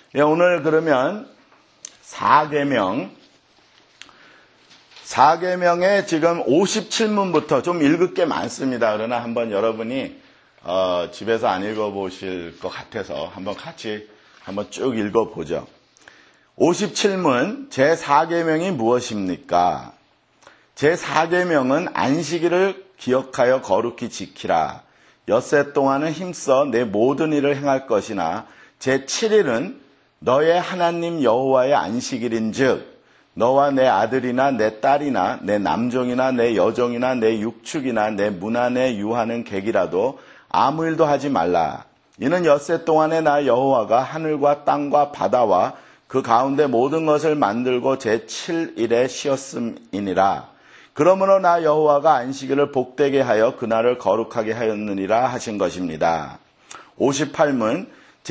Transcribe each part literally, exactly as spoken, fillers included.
예, 오늘 그러면 사계명, 사계명에 지금 오십칠 문부터 좀 읽을 게 많습니다. 그러나 한번 여러분이 어, 집에서 안 읽어보실 것 같아서 한번 같이 한번 쭉 읽어보죠. 오십칠 문 제사계명이 무엇입니까? 제사계명은 안식일을 기억하여 거룩히 지키라. 엿새 동안은 힘써 내 모든 일을 행할 것이나 제칠 일은 너의 하나님 여호와의 안식일인즉 너와 내 아들이나 내 딸이나 내 남종이나 내 여종이나 내 육축이나 내 문 안에 유하는 객이라도 아무 일도 하지 말라. 이는 엿새 동안에 나 여호와가 하늘과 땅과 바다와 그 가운데 모든 것을 만들고 제칠 일에 쉬었음이니라. 그러므로 나 여호와가 안식일을 복되게 하여 그날을 거룩하게 하였느니라 하신 것입니다. 오십팔 문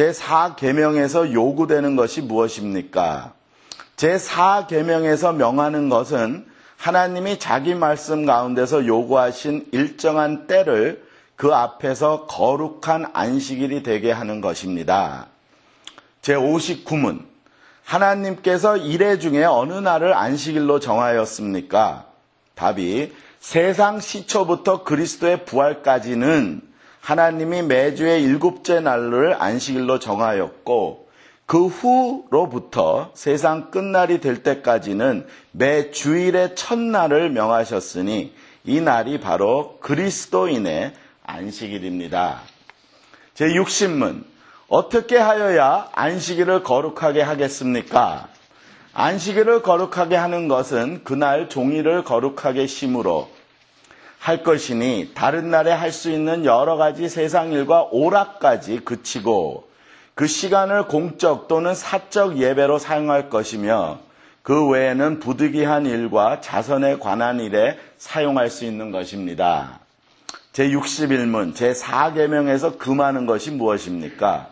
제사계명에서 요구되는 것이 무엇입니까? 제사계명에서 명하는 것은 하나님이 자기 말씀 가운데서 요구하신 일정한 때를 그 앞에서 거룩한 안식일이 되게 하는 것입니다. 제오십구 문 하나님께서 이래 중에 어느 날을 안식일로 정하였습니까? 답이 세상 시초부터 그리스도의 부활까지는 하나님이 매주의 일곱째 날을 안식일로 정하였고 그 후로부터 세상 끝날이 될 때까지는 매 주일의 첫날을 명하셨으니 이 날이 바로 그리스도인의 안식일입니다. 제육십 문 어떻게 하여야 안식일을 거룩하게 하겠습니까? 안식일을 거룩하게 하는 것은 그날 종일을 거룩하게 심으로 할 것이니 다른 날에 할 수 있는 여러 가지 세상 일과 오락까지 그치고 그 시간을 공적 또는 사적 예배로 사용할 것이며 그 외에는 부득이한 일과 자선에 관한 일에 사용할 수 있는 것입니다. 제육십일 문 제사계명에서 금하는 것이 무엇입니까?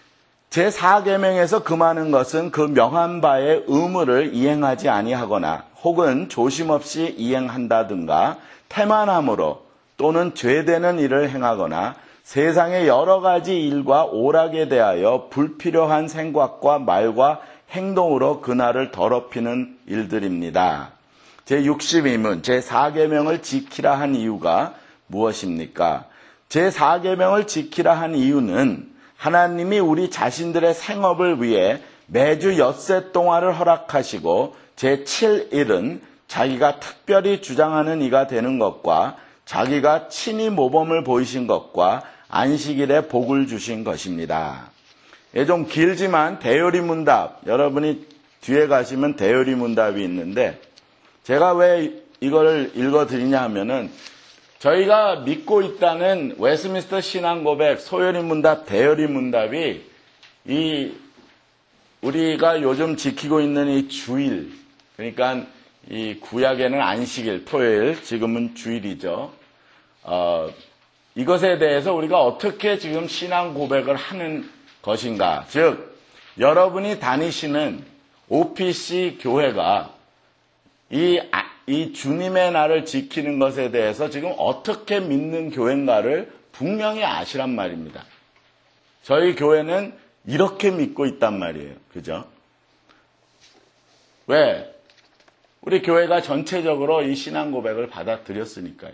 제사계명에서 금하는 것은 그 명한 바의 의무를 이행하지 아니하거나 혹은 조심 없이 이행한다든가 태만함으로 또는 죄되는 일을 행하거나 세상의 여러 가지 일과 오락에 대하여 불필요한 생각과 말과 행동으로 그날을 더럽히는 일들입니다. 제육십이 문 제사계명을 지키라 한 이유가 무엇입니까? 제사계명을 지키라 한 이유는 하나님이 우리 자신들의 생업을 위해 매주 엿새 동안을 허락하시고 제칠 일은 자기가 특별히 주장하는 이가 되는 것과 자기가 친히 모범을 보이신 것과 안식일에 복을 주신 것입니다. 예, 좀 길지만 대요리 문답, 여러분이 뒤에 가시면 대요리 문답이 있는데 제가 왜 이걸 읽어드리냐 하면은 저희가 믿고 있다는 웨스민스터 신앙고백, 소요리 문답, 대요리 문답이 이 우리가 요즘 지키고 있는 이 주일, 그러니까 이 구약에는 안식일, 토요일, 지금은 주일이죠. 어, 이것에 대해서 우리가 어떻게 지금 신앙 고백을 하는 것인가. 즉, 여러분이 다니시는 오피씨 교회가 이, 이 주님의 날을 지키는 것에 대해서 지금 어떻게 믿는 교회인가를 분명히 아시란 말입니다. 저희 교회는 이렇게 믿고 있단 말이에요. 그죠? 왜? 우리 교회가 전체적으로 이 신앙 고백을 받아들였으니까요.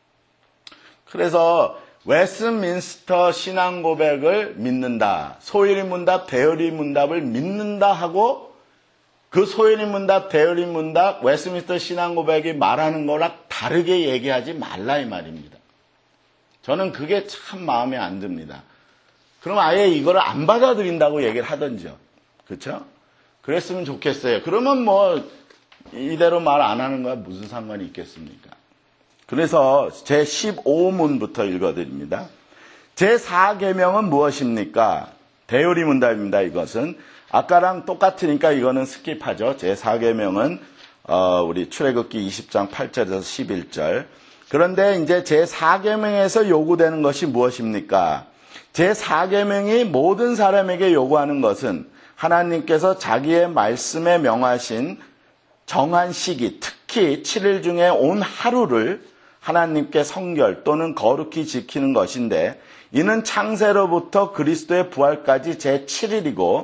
그래서 웨스민스터 신앙 고백을 믿는다. 소요리 문답, 대요리 문답을 믿는다 하고 그 소요리 문답, 대요리 문답, 웨스민스터 신앙 고백이 말하는 거랑 다르게 얘기하지 말라 이 말입니다. 저는 그게 참 마음에 안 듭니다. 그럼 아예 이거를 안 받아들인다고 얘기를 하던지요. 그렇죠? 그랬으면 좋겠어요. 그러면 뭐 이대로 말 안 하는 거야 무슨 상관이 있겠습니까? 그래서 제십오 문부터 읽어드립니다. 제사계명은 무엇입니까? 대요리 문답입니다. 이것은 아까랑 똑같으니까 이거는 스킵하죠. 제사계명은 어, 우리 출애굽기 이십 장 팔 절에서 십일 절. 그런데 이제 제사계명에서 요구되는 것이 무엇입니까? 제사계명이 모든 사람에게 요구하는 것은 하나님께서 자기의 말씀에 명하신 정한 시기, 특히 칠 일 중에 온 하루를 하나님께 성결 또는 거룩히 지키는 것인데 이는 창세로부터 그리스도의 부활까지 제칠 일이고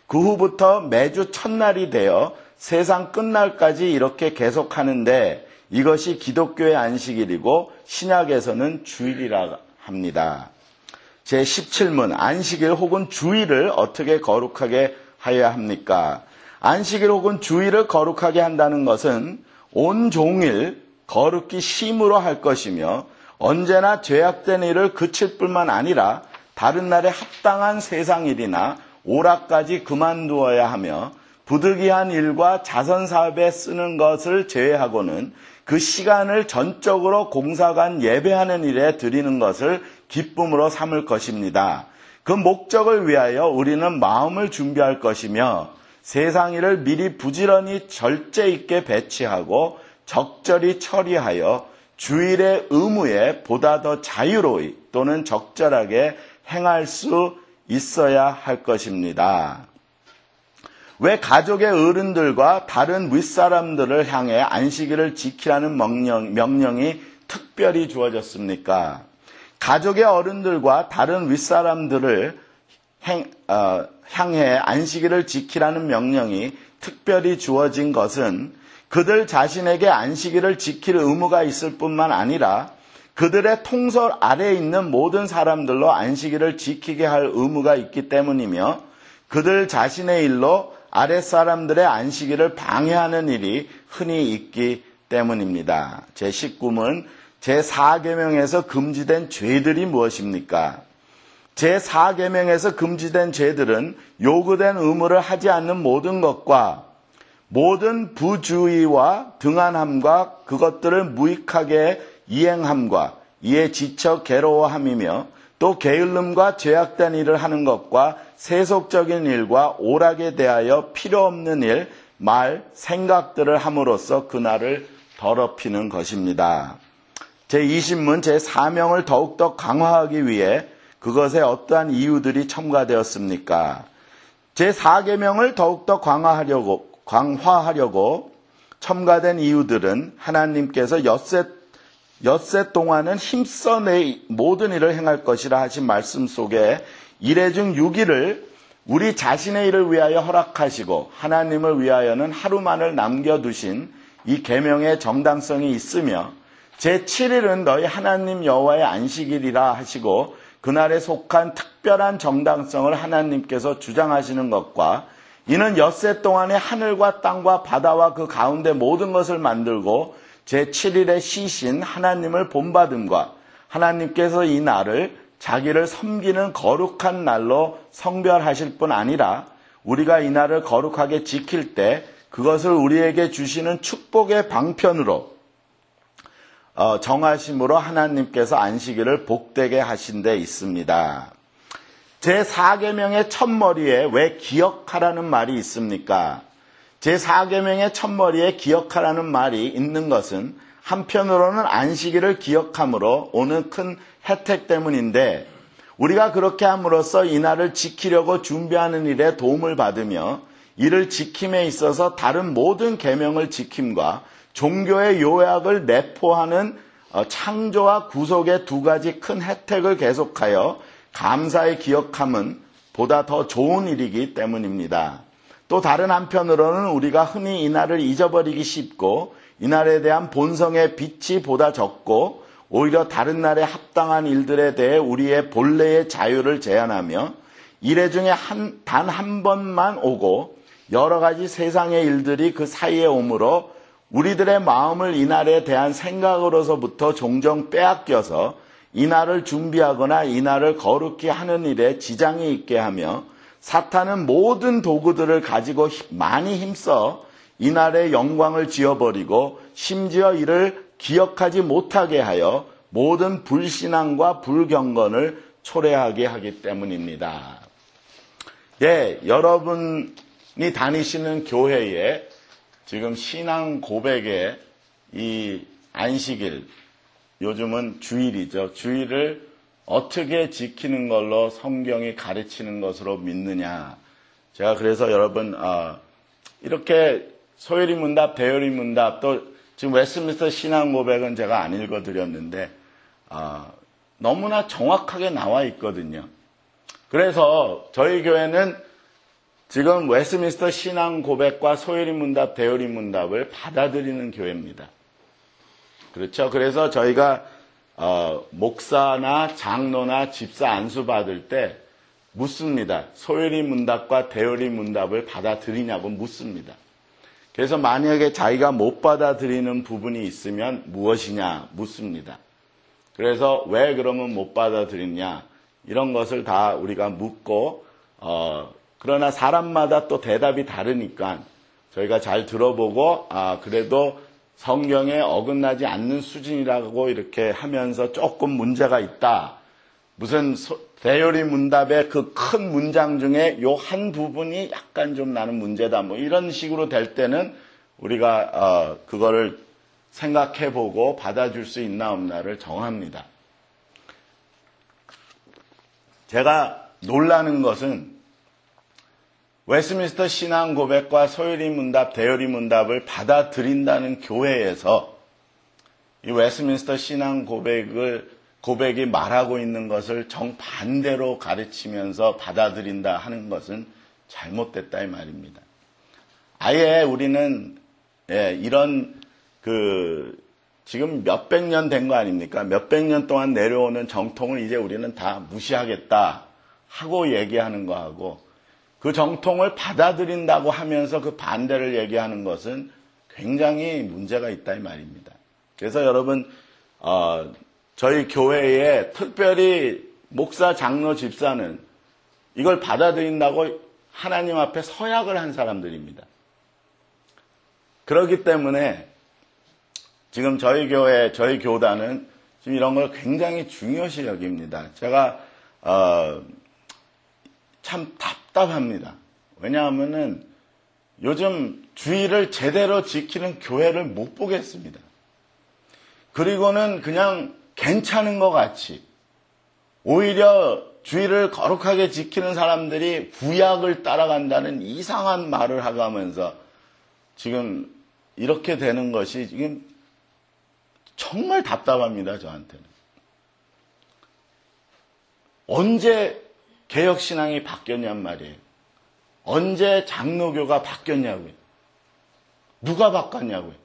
그 후부터 매주 첫날이 되어 세상 끝날까지 이렇게 계속하는데 이것이 기독교의 안식일이고 신약에서는 주일이라 합니다. 제십칠 문 안식일 혹은 주일을 어떻게 거룩하게 하여야 합니까? 안식일 혹은 주일을 거룩하게 한다는 것은 온종일 거룩히 심으로 할 것이며 언제나 죄악된 일을 그칠 뿐만 아니라 다른 날에 합당한 세상일이나 오락까지 그만두어야 하며 부득이한 일과 자선사업에 쓰는 것을 제외하고는 그 시간을 전적으로 공사관 예배하는 일에 드리는 것을 기쁨으로 삼을 것입니다. 그 목적을 위하여 우리는 마음을 준비할 것이며 세상 일을 미리 부지런히 절제 있게 배치하고 적절히 처리하여 주일의 의무에 보다 더 자유로이 또는 적절하게 행할 수 있어야 할 것입니다. 왜 가족의 어른들과 다른 윗사람들을 향해 안식일을 지키라는 명령, 명령이 특별히 주어졌습니까? 가족의 어른들과 다른 윗사람들을 행, 어, 향해 안식일을 지키라는 명령이 특별히 주어진 것은 그들 자신에게 안식일을 지킬 의무가 있을 뿐만 아니라 그들의 통솔 아래에 있는 모든 사람들로 안식일을 지키게 할 의무가 있기 때문이며 그들 자신의 일로 아랫사람들의 안식일을 방해하는 일이 흔히 있기 때문입니다. 제십구 문 제사 계명에서 금지된 죄들이 무엇입니까? 제사 계명에서 금지된 죄들은 요구된 의무를 하지 않는 모든 것과 모든 부주의와 등한함과 그것들을 무익하게 이행함과 이에 지쳐 괴로워함이며 또 게을름과 죄악된 일을 하는 것과 세속적인 일과 오락에 대하여 필요 없는 일, 말, 생각들을 함으로써 그날을 더럽히는 것입니다. 제이십 문 제사명을 더욱더 강화하기 위해 그것에 어떠한 이유들이 첨가되었습니까? 제사 계명을 더욱더 강화하려고, 강화하려고 첨가된 이유들은 하나님께서 엿새, 엿새 동안은 힘써 내 모든 일을 행할 것이라 하신 말씀 속에 일회 중 육 일을 우리 자신의 일을 위하여 허락하시고 하나님을 위하여는 하루만을 남겨두신 이 계명의 정당성이 있으며 제칠 일은 너희 하나님 여호와의 안식일이라 하시고 그날에 속한 특별한 정당성을 하나님께서 주장하시는 것과 이는 엿새 동안에 하늘과 땅과 바다와 그 가운데 모든 것을 만들고 제칠 일에 쉬신 하나님을 본받음과 하나님께서 이 날을 자기를 섬기는 거룩한 날로 성별하실 뿐 아니라 우리가 이 날을 거룩하게 지킬 때 그것을 우리에게 주시는 축복의 방편으로 어, 정하심으로 하나님께서 안식일을 복되게 하신 데 있습니다. 제사 계명의 첫머리에 왜 기억하라는 말이 있습니까? 제사 계명의 첫머리에 기억하라는 말이 있는 것은 한편으로는 안식일을 기억함으로 오는 큰 혜택 때문인데 우리가 그렇게 함으로써 이 날을 지키려고 준비하는 일에 도움을 받으며 이를 지킴에 있어서 다른 모든 계명을 지킴과 종교의 요약을 내포하는 창조와 구속의 두 가지 큰 혜택을 계속하여 감사의 기억함은 보다 더 좋은 일이기 때문입니다. 또 다른 한편으로는 우리가 흔히 이 날을 잊어버리기 쉽고 이 날에 대한 본성의 빛이 보다 적고 오히려 다른 날에 합당한 일들에 대해 우리의 본래의 자유를 제한하며 일회 중에 한, 단 한 번만 오고 여러 가지 세상의 일들이 그 사이에 오므로 우리들의 마음을 이 날에 대한 생각으로서부터 종종 빼앗겨서 이 날을 준비하거나 이 날을 거룩히 하는 일에 지장이 있게 하며 사탄은 모든 도구들을 가지고 많이 힘써 이 날의 영광을 지어버리고 심지어 이를 기억하지 못하게 하여 모든 불신앙과 불경건을 초래하게 하기 때문입니다. 예, 여러분이 다니시는 교회에 지금 신앙 고백에 이 안식일, 요즘은 주일이죠. 주일을 어떻게 지키는 걸로 성경이 가르치는 것으로 믿느냐. 제가 그래서 여러분 어, 이렇게 소요리 문답, 대요리 문답, 또 지금 웨스트민스터 신앙 고백은 제가 안 읽어드렸는데 어, 너무나 정확하게 나와 있거든요. 그래서 저희 교회는 지금 웨스트민스터 신앙 고백과 소요리 문답, 대요리 문답을 받아들이는 교회입니다. 그렇죠? 그래서 저희가 어, 목사나 장로나 집사 안수 받을 때 묻습니다. 소요리 문답과 대요리 문답을 받아들이냐고 묻습니다. 그래서 만약에 자기가 못 받아들이는 부분이 있으면 무엇이냐 묻습니다. 그래서 왜 그러면 못 받아들이냐 이런 것을 다 우리가 묻고 어, 그러나 사람마다 또 대답이 다르니까 저희가 잘 들어보고 아 그래도 성경에 어긋나지 않는 수준이라고 이렇게 하면서 조금 문제가 있다. 무슨 대요리 문답의 그 큰 문장 중에 요 한 부분이 약간 좀 나는 문제다. 뭐 이런 식으로 될 때는 우리가 어, 그거를 생각해보고 받아줄 수 있나 없나를 정합니다. 제가 놀라는 것은 웨스트민스터 신앙 고백과 소요리 문답, 대요리 문답을 받아들인다는 교회에서 이 웨스트민스터 신앙 고백을 고백이 말하고 있는 것을 정반대로 가르치면서 받아들인다 하는 것은 잘못됐다 이 말입니다. 아예 우리는 예, 이런 그 지금 몇백 년 된 거 아닙니까? 몇백 년 동안 내려오는 정통을 이제 우리는 다 무시하겠다 하고 얘기하는 거하고 그 정통을 받아들인다고 하면서 그 반대를 얘기하는 것은 굉장히 문제가 있다 이 말입니다. 그래서 여러분 어, 저희 교회에 특별히 목사, 장로, 집사는 이걸 받아들인다고 하나님 앞에 서약을 한 사람들입니다. 그렇기 때문에 지금 저희 교회, 저희 교단은 지금 이런 걸 굉장히 중요시 여깁니다. 제가 어, 참 답답합니다. 왜냐하면은 요즘 주의를 제대로 지키는 교회를 못 보겠습니다. 그리고는 그냥 괜찮은 것 같이 오히려 주의를 거룩하게 지키는 사람들이 구약을 따라간다는 이상한 말을 하면서 지금 이렇게 되는 것이 지금 정말 답답합니다. 저한테는. 언제 개혁신앙이 바뀌었냔 말이에요. 언제 장로교가 바뀌었냐고요. 누가 바꿨냐고요.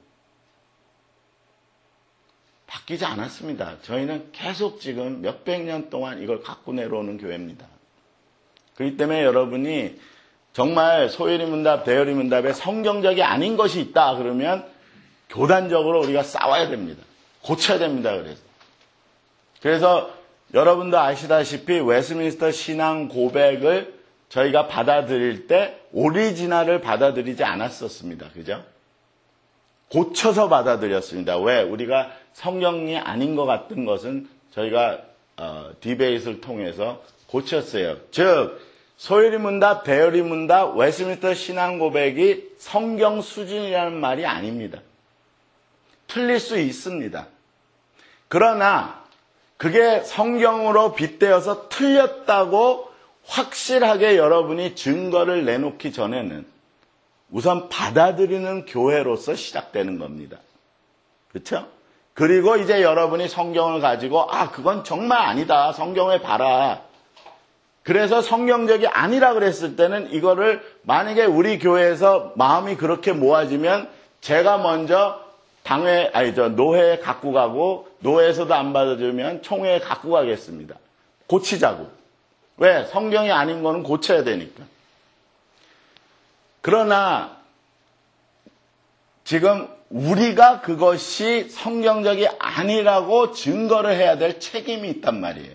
바뀌지 않았습니다. 저희는 계속 지금 몇백 년 동안 이걸 갖고 내려오는 교회입니다. 그렇기 때문에 여러분이 정말 소요리 문답, 대요리 문답에 성경적이 아닌 것이 있다 그러면 교단적으로 우리가 싸워야 됩니다. 고쳐야 됩니다. 그래서 그래서 여러분도 아시다시피 웨스트민스터 신앙 고백을 저희가 받아들일 때 오리지널을 받아들이지 않았었습니다. 그죠? 고쳐서 받아들였습니다. 왜? 우리가 성경이 아닌 것 같은 것은 저희가 어, 디베이트를 통해서 고쳤어요. 즉 소요리 문답, 대요리 문답, 웨스트민스터 신앙 고백이 성경 수준이라는 말이 아닙니다. 틀릴 수 있습니다. 그러나 그게 성경으로 빗대어서 틀렸다고 확실하게 여러분이 증거를 내놓기 전에는 우선 받아들이는 교회로서 시작되는 겁니다. 그렇죠? 그리고 이제 여러분이 성경을 가지고 아 그건 정말 아니다. 성경에 봐라. 그래서 성경적이 아니라 그랬을 때는 이거를 만약에 우리 교회에서 마음이 그렇게 모아지면 제가 먼저 당회 아니 저 노회에 갖고 가고 노회에서도 안 받아주면 총회에 갖고 가겠습니다. 고치자고. 왜? 성경이 아닌 거는 고쳐야 되니까. 그러나 지금 우리가 그것이 성경적이 아니라고 증거를 해야 될 책임이 있단 말이에요.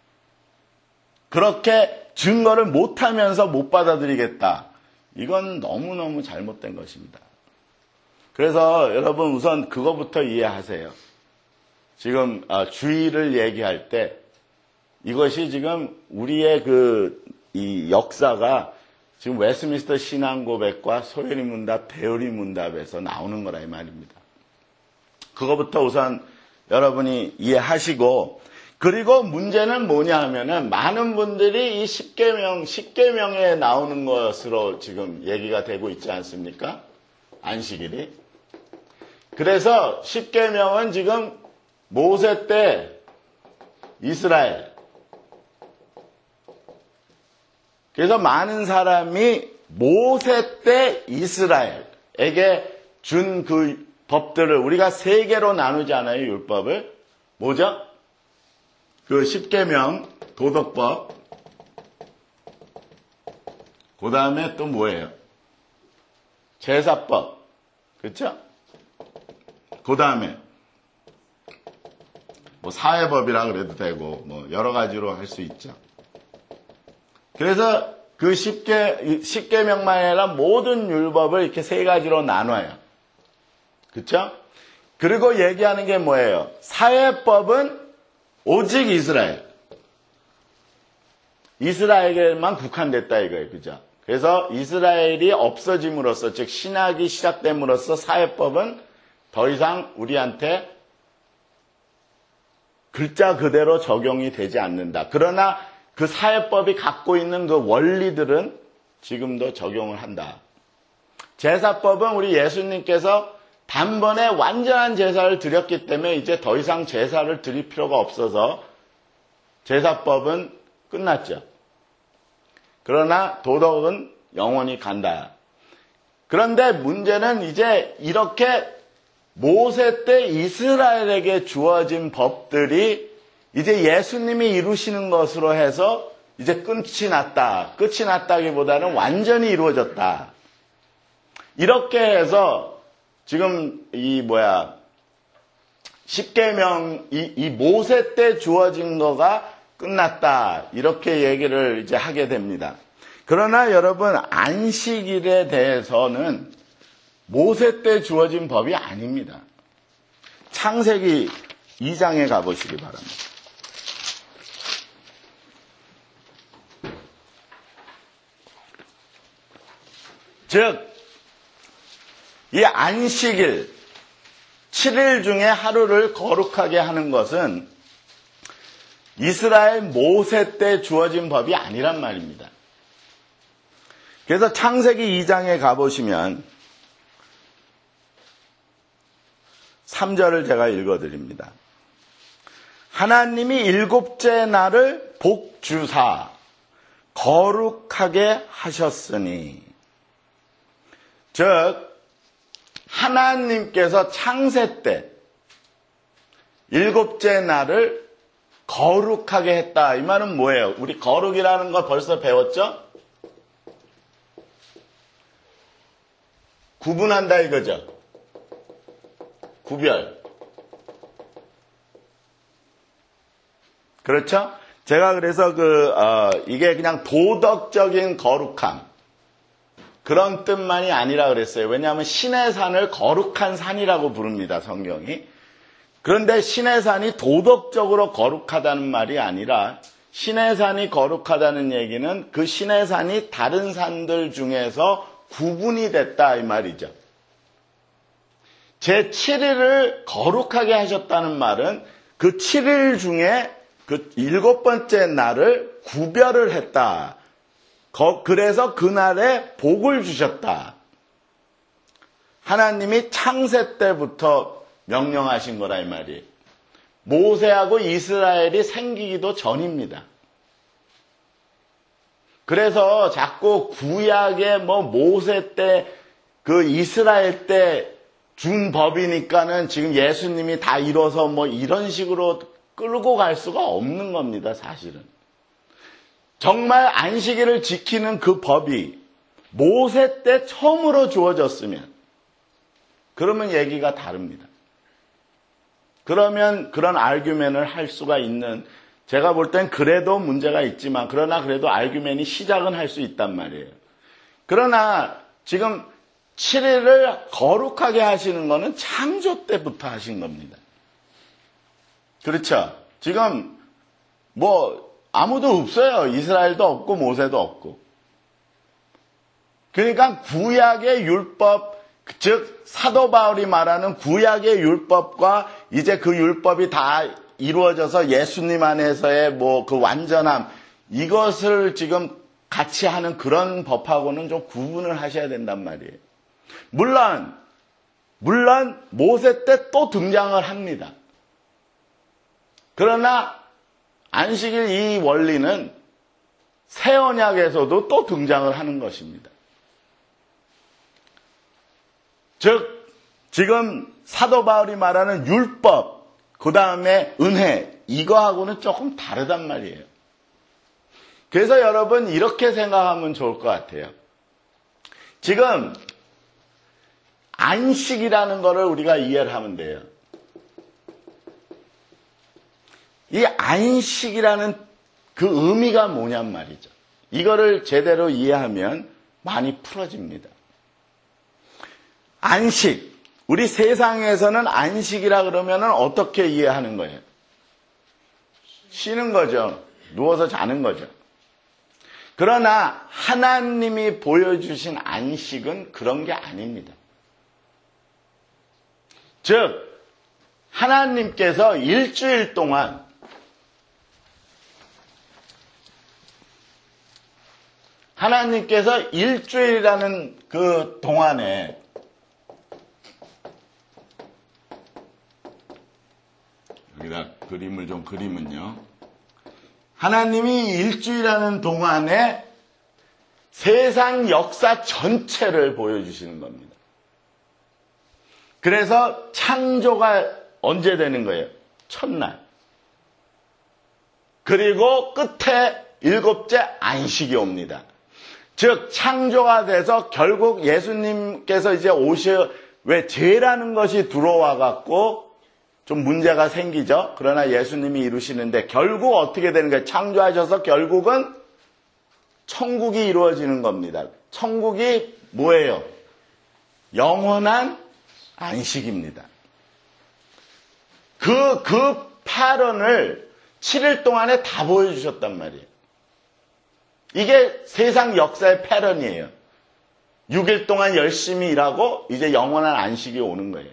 그렇게 증거를 못하면서 못 받아들이겠다. 이건 너무너무 잘못된 것입니다. 그래서 여러분 우선 그거부터 이해하세요. 지금 주의를 얘기할 때 이것이 지금 우리의 그 이 역사가 지금 웨스트민스터 신앙 고백과 소요리 문답, 대요리 문답에서 나오는 거라 이 말입니다. 그거부터 우선 여러분이 이해하시고 그리고 문제는 뭐냐 하면은 많은 분들이 이 십계명, 십계명에 나오는 것으로 지금 얘기가 되고 있지 않습니까? 안식일이. 그래서 십계명은 지금 모세 때 이스라엘. 그래서 많은 사람이 모세 때 이스라엘에게 준 그 법들을 우리가 세 개로 나누지 않아요, 율법을? 뭐죠? 그 십계명, 도덕법, 그 다음에 또 뭐예요? 제사법, 그렇죠? 그 다음에 뭐 사회법이라 그래도 되고 뭐 여러 가지로 할 수 있죠. 그래서 그 십계, 십계명만 아니라 모든 율법을 이렇게 세 가지로 나눠요. 그렇죠? 그리고 얘기하는 게 뭐예요? 사회법은 오직 이스라엘. 이스라엘에게만 국한됐다 이거예요. 그죠? 그래서 이스라엘이 없어짐으로써, 즉 신학이 시작됨으로써 사회법은 더 이상 우리한테 글자 그대로 적용이 되지 않는다. 그러나 그 사회법이 갖고 있는 그 원리들은 지금도 적용을 한다. 제사법은 우리 예수님께서 단번에 완전한 제사를 드렸기 때문에 이제 더 이상 제사를 드릴 필요가 없어서 제사법은 끝났죠. 그러나 도덕은 영원히 간다. 그런데 문제는 이제 이렇게 모세 때 이스라엘에게 주어진 법들이 이제 예수님이 이루시는 것으로 해서 이제 끝이 났다. 끝이 났다기보다는 완전히 이루어졌다. 이렇게 해서 지금 이 뭐야 십계명 이, 이 모세 때 주어진 거가 끝났다. 이렇게 얘기를 이제 하게 됩니다. 그러나 여러분 안식일에 대해서는 모세 때 주어진 법이 아닙니다. 창세기 이 장에 가보시기 바랍니다. 즉, 이 안식일, 칠 일 중에 하루를 거룩하게 하는 것은 이스라엘 모세 때 주어진 법이 아니란 말입니다. 그래서 창세기 이 장에 가보시면 삼 절을 제가 읽어드립니다. 하나님이 일곱째 날을 복주사 거룩하게 하셨으니, 즉 하나님께서 창세 때 일곱째 날을 거룩하게 했다. 이 말은 뭐예요? 우리 거룩이라는 거 벌써 배웠죠? 구분한다 이거죠. 구별. 그렇죠? 제가 그래서 그 어, 이게 그냥 도덕적인 거룩함 그런 뜻만이 아니라 그랬어요. 왜냐하면 신의 산을 거룩한 산이라고 부릅니다, 성경이. 그런데 신의 산이 도덕적으로 거룩하다는 말이 아니라 신의 산이 거룩하다는 얘기는 그 신의 산이 다른 산들 중에서 구분이 됐다 이 말이죠. 제칠 일을 거룩하게 하셨다는 말은 그 칠 일 중에 그 일곱 번째 날을 구별을 했다. 그래서 그날에 복을 주셨다. 하나님이 창세 때부터 명령하신 거라 이 말이에요. 모세하고 이스라엘이 생기기도 전입니다. 그래서 자꾸 구약의 뭐 모세 때 그 이스라엘 때 준 법이니까는 지금 예수님이 다 이뤄서 뭐 이런 식으로 끌고 갈 수가 없는 겁니다, 사실은. 정말 안식일을 지키는 그 법이 모세 때 처음으로 주어졌으면 그러면 얘기가 다릅니다. 그러면 그런 아르규멘을 할 수가 있는, 제가 볼 땐 그래도 문제가 있지만 그러나 그래도 아르규멘이 시작은 할 수 있단 말이에요. 그러나 지금 칠 일을 거룩하게 하시는 거는 창조 때부터 하신 겁니다. 그렇죠? 지금 뭐 아무도 없어요. 이스라엘도 없고 모세도 없고. 그러니까 구약의 율법, 즉 사도 바울이 말하는 구약의 율법과 이제 그 율법이 다 이루어져서 예수님 안에서의 뭐 그 완전함, 이것을 지금 같이 하는 그런 법하고는 좀 구분을 하셔야 된단 말이에요. 물론 물론 모세 때 또 등장을 합니다. 그러나 안식일 이 원리는 새 언약에서도 또 등장을 하는 것입니다. 즉 지금 사도 바울이 말하는 율법, 그 다음에 은혜, 이거하고는 조금 다르단 말이에요. 그래서 여러분 이렇게 생각하면 좋을 것 같아요. 지금 안식이라는 거를 우리가 이해를 하면 돼요. 이 안식이라는 그 의미가 뭐냔 말이죠. 이거를 제대로 이해하면 많이 풀어집니다. 안식. 우리 세상에서는 안식이라 그러면 어떻게 이해하는 거예요? 쉬는 거죠. 누워서 자는 거죠. 그러나 하나님이 보여주신 안식은 그런 게 아닙니다. 즉 하나님께서 일주일 동안 하나님께서 일주일이라는 그 동안에 여기다 그림을 좀 그리면요. 하나님이 일주일이라는 동안에 세상 역사 전체를 보여주시는 겁니다. 그래서 창조가 언제 되는 거예요? 첫날. 그리고 끝에 일곱째 안식이 옵니다. 즉 창조가 돼서 결국 예수님께서 이제 오셔 왜 죄라는 것이 들어와 갖고 좀 문제가 생기죠. 그러나 예수님이 이루시는데 결국 어떻게 되는 거예요? 창조하셔서 결국은 천국이 이루어지는 겁니다. 천국이 뭐예요? 영원한 안식입니다. 그, 그 패런을 칠 일 동안에 다 보여주셨단 말이에요. 이게 세상 역사의 패런이에요. 육 일 동안 열심히 일하고 이제 영원한 안식이 오는 거예요.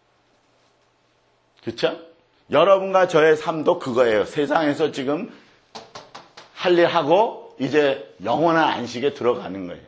그렇죠? 여러분과 저의 삶도 그거예요. 세상에서 지금 할 일 하고 이제 영원한 안식에 들어가는 거예요.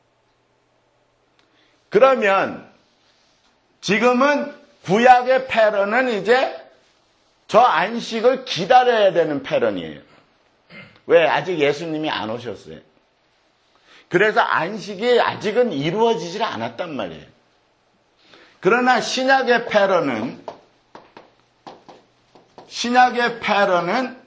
그러면 지금은 구약의 패런은 이제 저 안식을 기다려야 되는 패런이에요. 왜? 아직 예수님이 안 오셨어요. 그래서 안식이 아직은 이루어지질 않았단 말이에요. 그러나 신약의 패런은 신약의 패런은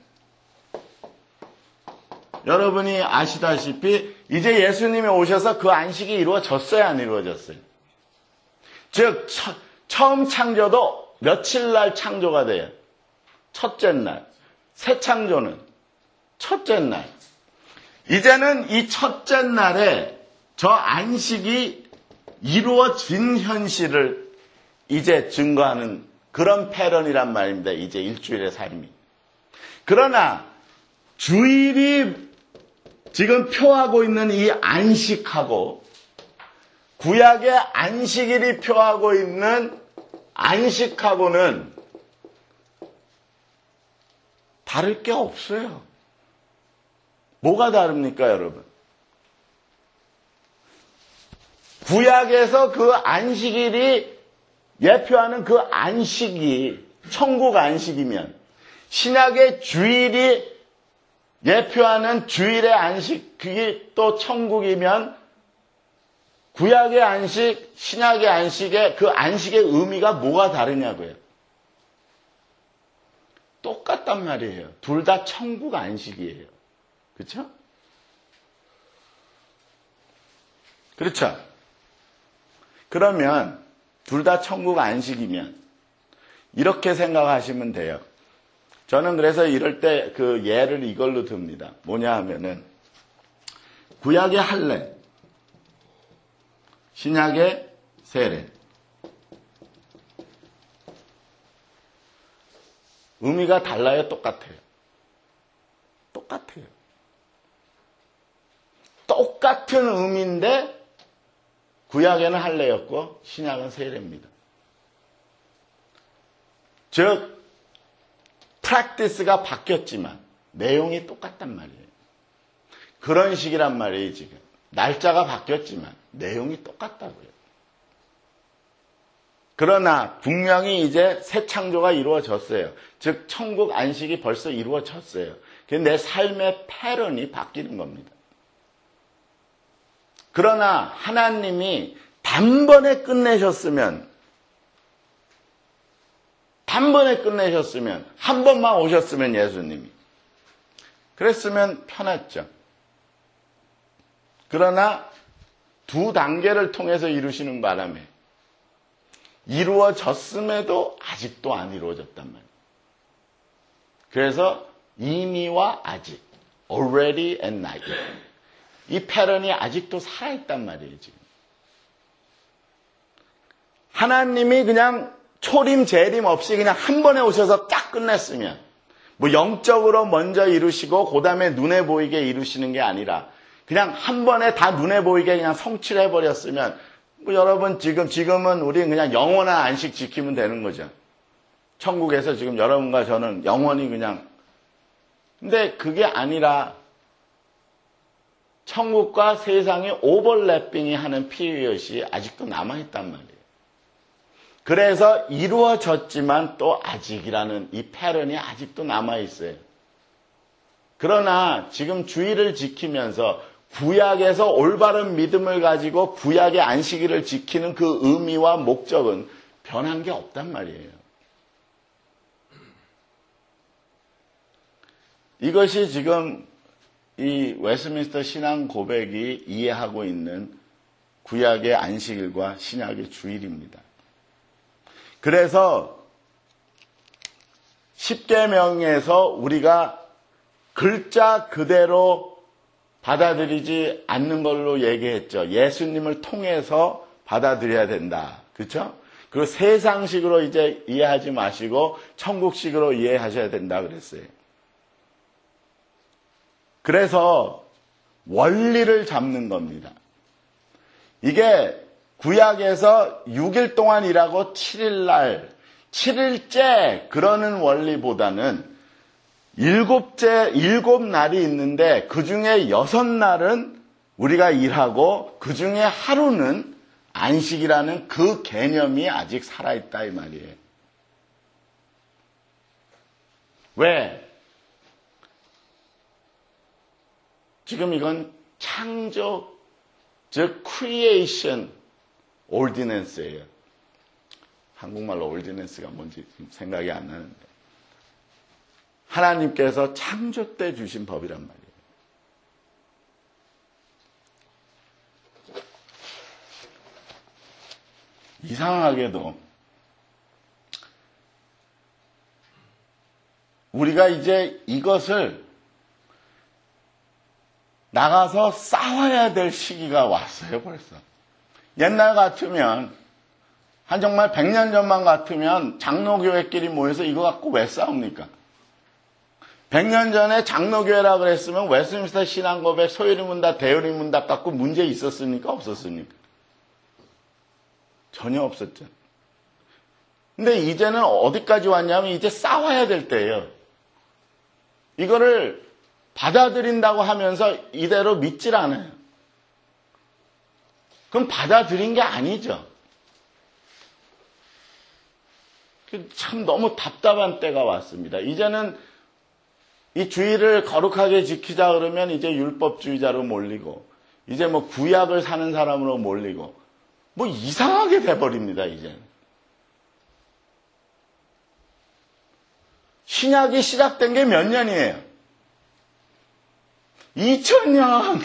여러분이 아시다시피 이제 예수님이 오셔서 그 안식이 이루어졌어요, 안 이루어졌어요? 즉 처, 처음 창조도 며칠 날 창조가 돼요? 첫째 날. 새 창조는 첫째 날. 이제는 이 첫째 날에 저 안식이 이루어진 현실을 이제 증거하는 그런 패런이란 말입니다. 이제 일주일의 삶이. 그러나 주일이 지금 표하고 있는 이 안식하고 구약의 안식일이 표하고 있는 안식하고는 다를 게 없어요. 뭐가 다릅니까, 여러분? 구약에서 그 안식일이 예표하는 그 안식이 천국 안식이면 신약의 주일이 예표하는 주일의 안식, 그게 또 천국이면 구약의 안식, 신약의 안식의 그 안식의 의미가 뭐가 다르냐고요. 똑같단 말이에요. 둘 다 천국 안식이에요. 그렇죠? 그렇죠? 그러면 둘 다 천국 안식이면 이렇게 생각하시면 돼요. 저는 그래서 이럴 때 그 예를 이걸로 듭니다. 뭐냐 하면은 구약의 할례, 신약의 세례. 의미가 달라요? 똑같아요? 똑같아요. 똑같은 의미인데 구약에는 할례였고 신약은 세례입니다. 즉 프랙티스가 바뀌었지만 내용이 똑같단 말이에요. 그런 식이란 말이에요. 지금 날짜가 바뀌었지만 내용이 똑같다고요. 그러나 분명히 이제 새 창조가 이루어졌어요. 즉 천국 안식이 벌써 이루어졌어요. 내 삶의 패런이 바뀌는 겁니다. 그러나 하나님이 단번에 끝내셨으면, 단번에 끝내셨으면, 한 번만 오셨으면 예수님이. 그랬으면 편했죠. 그러나 두 단계를 통해서 이루시는 바람에 이루어졌음에도 아직도 안 이루어졌단 말이에요. 그래서 이미와 아직, already and not yet. 이 패런이 아직도 살아있단 말이에요, 지금. 하나님이 그냥 초림, 재림 없이 그냥 한 번에 오셔서 딱 끝냈으면, 뭐 영적으로 먼저 이루시고, 그 다음에 눈에 보이게 이루시는 게 아니라, 그냥 한 번에 다 눈에 보이게 그냥 성취해버렸으면, 뭐 여러분 지금, 지금은 우리 그냥 영원한 안식 지키면 되는 거죠. 천국에서 지금 여러분과 저는 영원히 그냥. 근데 그게 아니라, 천국과 세상의 오버래핑이 하는 피리엇이 아직도 남아있단 말이에요. 그래서 이루어졌지만 또 아직이라는 이 패런이 아직도 남아있어요. 그러나 지금 주의를 지키면서 구약에서 올바른 믿음을 가지고 구약의 안식일을 지키는 그 의미와 목적은 변한 게 없단 말이에요. 이것이 지금 이 웨스트민스터 신앙 고백이 이해하고 있는 구약의 안식일과 신약의 주일입니다. 그래서 십계명에서 우리가 글자 그대로 받아들이지 않는 걸로 얘기했죠. 예수님을 통해서 받아들여야 된다. 그렇죠? 그리고 세상식으로 이제 이해하지 마시고 천국식으로 이해하셔야 된다 그랬어요. 그래서 원리를 잡는 겁니다. 이게 구약에서 육 일 동안 일하고 칠 일 날, 칠 일째 그러는 원리보다는 일곱째, 일곱 날이 있는데 그 중에 여섯 날은 우리가 일하고 그 중에 하루는 안식이라는 그 개념이 아직 살아있다 이 말이에요. 왜? 지금 이건 창조, 즉 creation ordinance예요. 한국말로 ordinance가 뭔지 생각이 안 나는데 하나님께서 창조 때 주신 법이란 말이에요. 이상하게도 우리가 이제 이것을 나가서 싸워야 될 시기가 왔어요, 벌써. 옛날 같으면, 한 정말 백 년 전만 같으면 장로교회끼리 모여서 이거 갖고 왜 싸웁니까? 백 년 전에 장로교회라 그랬으면 웨스트민스터 신앙고백, 소유리문답, 대유리문답 갖고 문제 있었습니까? 없었습니까? 전혀 없었죠. 근데 이제는 어디까지 왔냐면 이제 싸워야 될 때예요. 이거를 받아들인다고 하면서 이대로 믿질 않아요. 그럼 받아들인 게 아니죠. 참 너무 답답한 때가 왔습니다. 이제는 이 주의를 거룩하게 지키자 그러면 이제 율법주의자로 몰리고, 이제 뭐 구약을 사는 사람으로 몰리고, 뭐 이상하게 돼버립니다, 이제는. 신약이 시작된 게 몇 년이에요? 이천 년.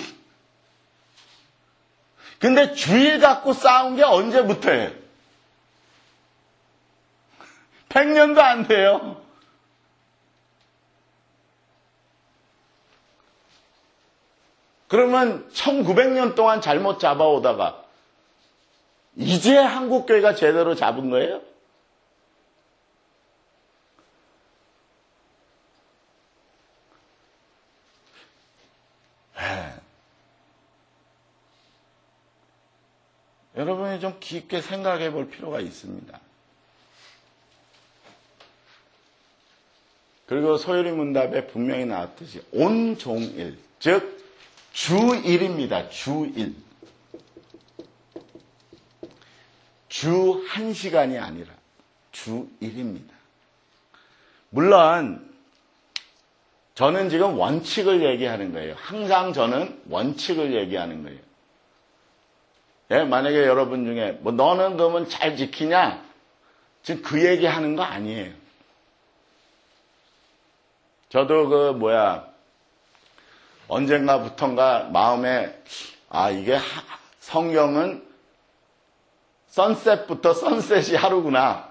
근데 주일 갖고 싸운 게 언제부터예요? 백 년도 안 돼요. 그러면 천구백 년 동안 잘못 잡아오다가 이제 한국교회가 제대로 잡은 거예요? 네. 여러분이 좀 깊게 생각해 볼 필요가 있습니다. 그리고 소요리 문답에 분명히 나왔듯이 온종일, 즉 주일입니다. 주일. 주 한 시간이 아니라 주일입니다. 물론 저는 지금 원칙을 얘기하는 거예요. 항상 저는 원칙을 얘기하는 거예요. 예, 만약에 여러분 중에 뭐 너는 그러면 잘 지키냐? 지금 그 얘기 하는 거 아니에요. 저도 그 뭐야 언젠가부턴가 마음에 아 이게 하, 성경은 선셋부터 선셋이 하루구나.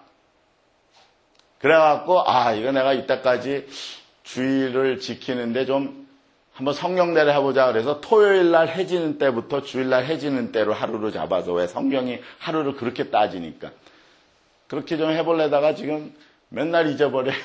그래갖고 아 이거 내가 이때까지 주일을 지키는데 좀 한번 성경대로 해보자. 그래서 토요일날 해지는 때부터 주일날 해지는 때로 하루를 잡아서 왜 성경이 하루를 그렇게 따지니까 그렇게 좀 해보려다가 지금 맨날 잊어버려요.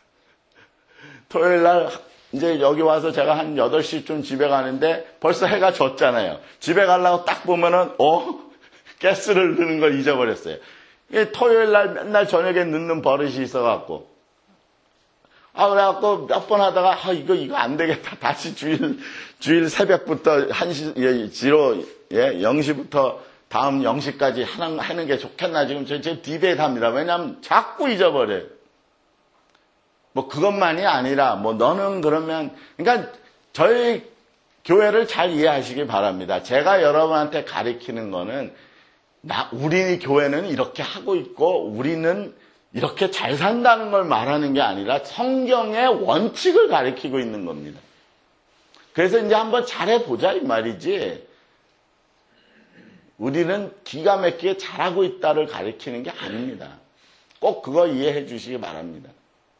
토요일날 이제 여기 와서 제가 한 여덟 시쯤 집에 가는데 벌써 해가 졌잖아요. 집에 가려고 딱 보면은 어? 가스를 넣는 걸 잊어버렸어요. 토요일날 맨날 저녁에 넣는 버릇이 있어갖고 아 그래갖고 몇 번 하다가 아 이거 이거 안 되겠다. 다시 주일 주일 새벽부터 한 시 예, 지로 예 영 시부터 다음 영 시까지 하는 하는 게 좋겠나 지금 제, 제 디베이트합니다. 왜냐하면 자꾸 잊어버려요. 뭐 그것만이 아니라 뭐 너는 그러면 그러니까 저희 교회를 잘 이해하시기 바랍니다. 제가 여러분한테 가르치는 거는 나 우리 교회는 이렇게 하고 있고 우리는 이렇게 잘 산다는 걸 말하는 게 아니라 성경의 원칙을 가르치고 있는 겁니다. 그래서 이제 한번 잘해보자 이 말이지 우리는 기가 막히게 잘하고 있다를 가르치는 게 아닙니다. 꼭 그거 이해해 주시기 바랍니다.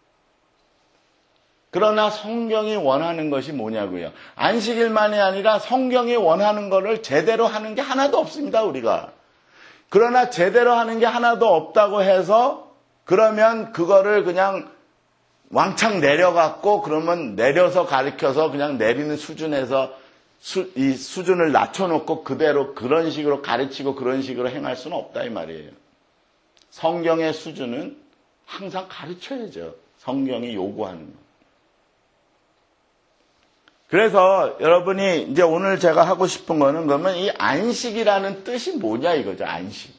그러나 성경이 원하는 것이 뭐냐고요. 안식일만이 아니라 성경이 원하는 것을 제대로 하는 게 하나도 없습니다. 우리가. 그러나 제대로 하는 게 하나도 없다고 해서 그러면 그거를 그냥 왕창 내려갖고 그러면 내려서 가르쳐서 그냥 내리는 수준에서 수, 이 수준을 낮춰놓고 그대로 그런 식으로 가르치고 그런 식으로 행할 수는 없다 이 말이에요. 성경의 수준은 항상 가르쳐야죠. 성경이 요구하는 거. 그래서 여러분이 이제 오늘 제가 하고 싶은 거는 그러면 이 안식이라는 뜻이 뭐냐 이거죠. 안식.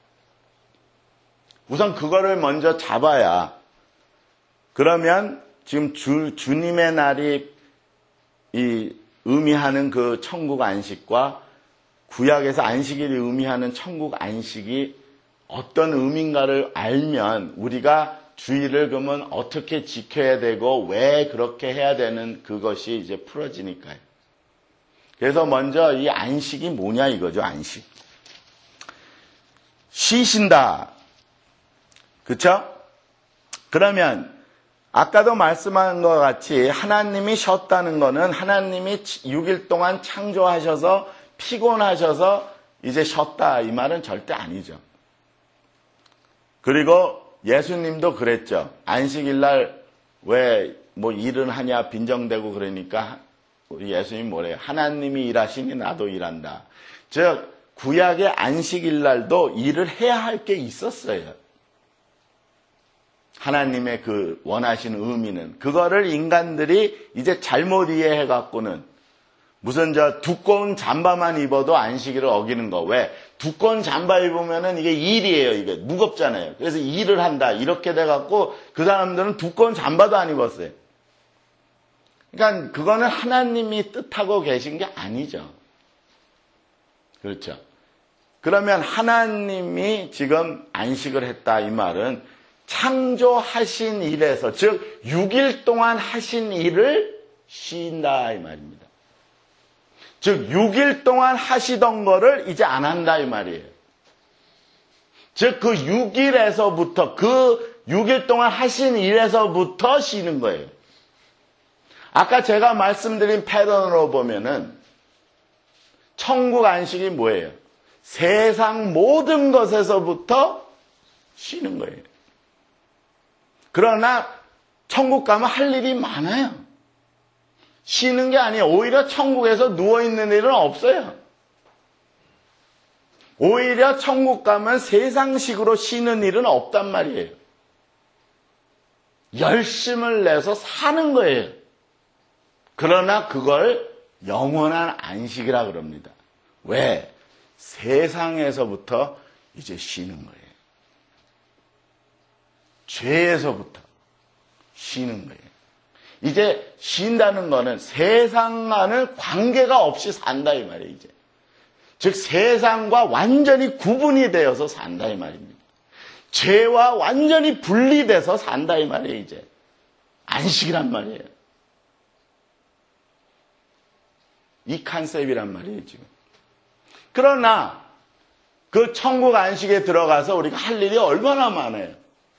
우선 그거를 먼저 잡아야 그러면 지금 주, 주님의 날이 이 의미하는 그 천국 안식과 구약에서 안식일이 의미하는 천국 안식이 어떤 의미인가를 알면 우리가 주일을 그러면 어떻게 지켜야 되고 왜 그렇게 해야 되는 그것이 이제 풀어지니까요. 그래서 먼저 이 안식이 뭐냐 이거죠. 안식. 쉬신다. 그렇죠? 그러면 아까도 말씀한 것 같이 하나님이 쉬었다는 거는 하나님이 육 일 동안 창조하셔서 피곤하셔서 이제 쉬었다 이 말은 절대 아니죠. 그리고 예수님도 그랬죠. 안식일날 왜 뭐 일은 하냐 빈정대고 그러니까 우리 예수님 뭐래요? 하나님이 일하시니 나도 일한다. 즉 구약의 안식일날도 일을 해야 할 게 있었어요. 하나님의 그 원하시는 의미는 그거를 인간들이 이제 잘못 이해해 갖고는 무슨 저 두꺼운 잠바만 입어도 안식일을 어기는 거. 왜? 두꺼운 잠바 입으면은 이게 일이에요. 이게 무겁잖아요. 그래서 일을 한다. 이렇게 돼 갖고 그 사람들은 두꺼운 잠바도 안 입었어요. 그러니까 그거는 하나님이 뜻하고 계신 게 아니죠. 그렇죠. 그러면 하나님이 지금 안식을 했다 이 말은 창조하신 일에서 즉 육 일 동안 하신 일을 쉰다 이 말입니다. 즉 육 일 동안 하시던 거를 이제 안 한다 이 말이에요. 즉 그 육 일에서부터 그 육 일 동안 하신 일에서부터 쉬는 거예요. 아까 제가 말씀드린 패턴으로 보면은 천국 안식이 뭐예요? 세상 모든 것에서부터 쉬는 거예요. 그러나 천국 가면 할 일이 많아요. 쉬는 게 아니에요. 오히려 천국에서 누워있는 일은 없어요. 오히려 천국 가면 세상식으로 쉬는 일은 없단 말이에요. 열심을 내서 사는 거예요. 그러나 그걸 영원한 안식이라 그럽니다. 왜? 세상에서부터 이제 쉬는 거예요. 죄에서부터 쉬는 거예요. 이제 쉰다는 거는 세상과는 관계가 없이 산다 이 말이에요. 이제 즉 세상과 완전히 구분이 되어서 산다 이 말입니다. 죄와 완전히 분리돼서 산다 이 말이에요. 이제 안식이란 말이에요. 이 컨셉이란 말이에요 지금. 그러나 그 천국 안식에 들어가서 우리가 할 일이 얼마나 많아요.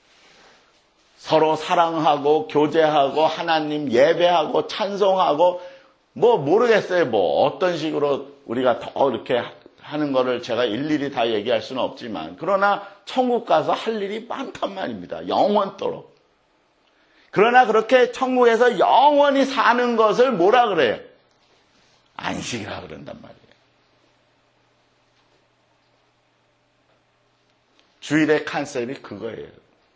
서로 사랑하고 교제하고 하나님 예배하고 찬송하고 뭐 모르겠어요. 뭐 어떤 식으로 우리가 더 이렇게 하는 거를 제가 일일이 다 얘기할 수는 없지만 그러나 천국 가서 할 일이 많단 말입니다. 영원토록. 그러나 그렇게 천국에서 영원히 사는 것을 뭐라 그래요? 안식이라 그런단 말이에요. 주일의 컨셉이 그거예요.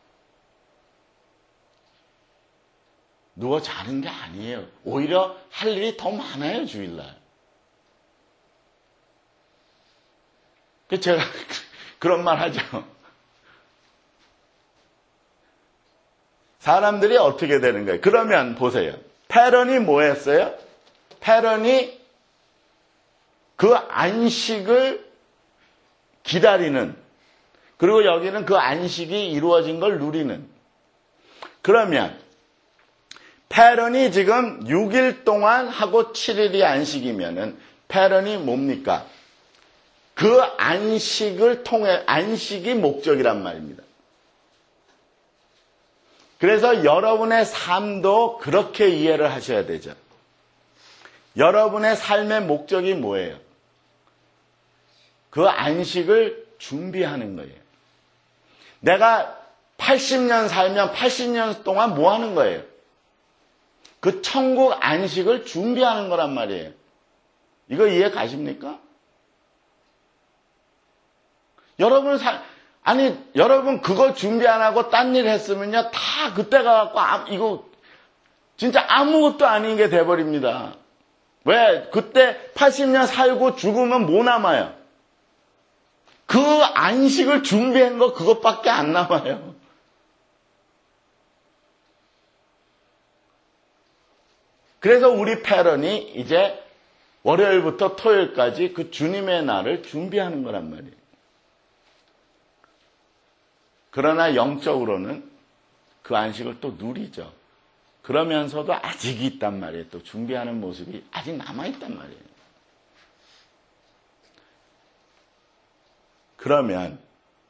누워 자는 게 아니에요. 오히려 할 일이 더 많아요, 주일날. 제가 그런 말 하죠. 사람들이 어떻게 되는 거예요? 그러면 보세요. 패런이 뭐였어요? 패런이 그 안식을 기다리는, 그리고 여기는 그 안식이 이루어진 걸 누리는. 그러면 패런이 지금 육 일 동안 하고 칠 일이 안식이면은 패런이 뭡니까? 그 안식을 통해, 안식이 목적이란 말입니다. 그래서 여러분의 삶도 그렇게 이해를 하셔야 되죠. 여러분의 삶의 목적이 뭐예요? 그 안식을 준비하는 거예요. 내가 팔십 년 살면 팔십 년 동안 뭐 하는 거예요? 그 천국 안식을 준비하는 거란 말이에요. 이거 이해 가십니까? 여러분 사, 아니 여러분 그거 준비 안 하고 딴 일 했으면요 다 그때 가갖고 아, 이거 진짜 아무것도 아닌 게 돼버립니다. 왜? 그때 팔십 년 살고 죽으면 뭐 남아요? 그 안식을 준비한 거 그것밖에 안 남아요. 그래서 우리 패런이 이제 월요일부터 토요일까지 그 주님의 날을 준비하는 거란 말이에요. 그러나 영적으로는 그 안식을 또 누리죠. 그러면서도 아직 있단 말이에요. 또 준비하는 모습이 아직 남아있단 말이에요. 그러면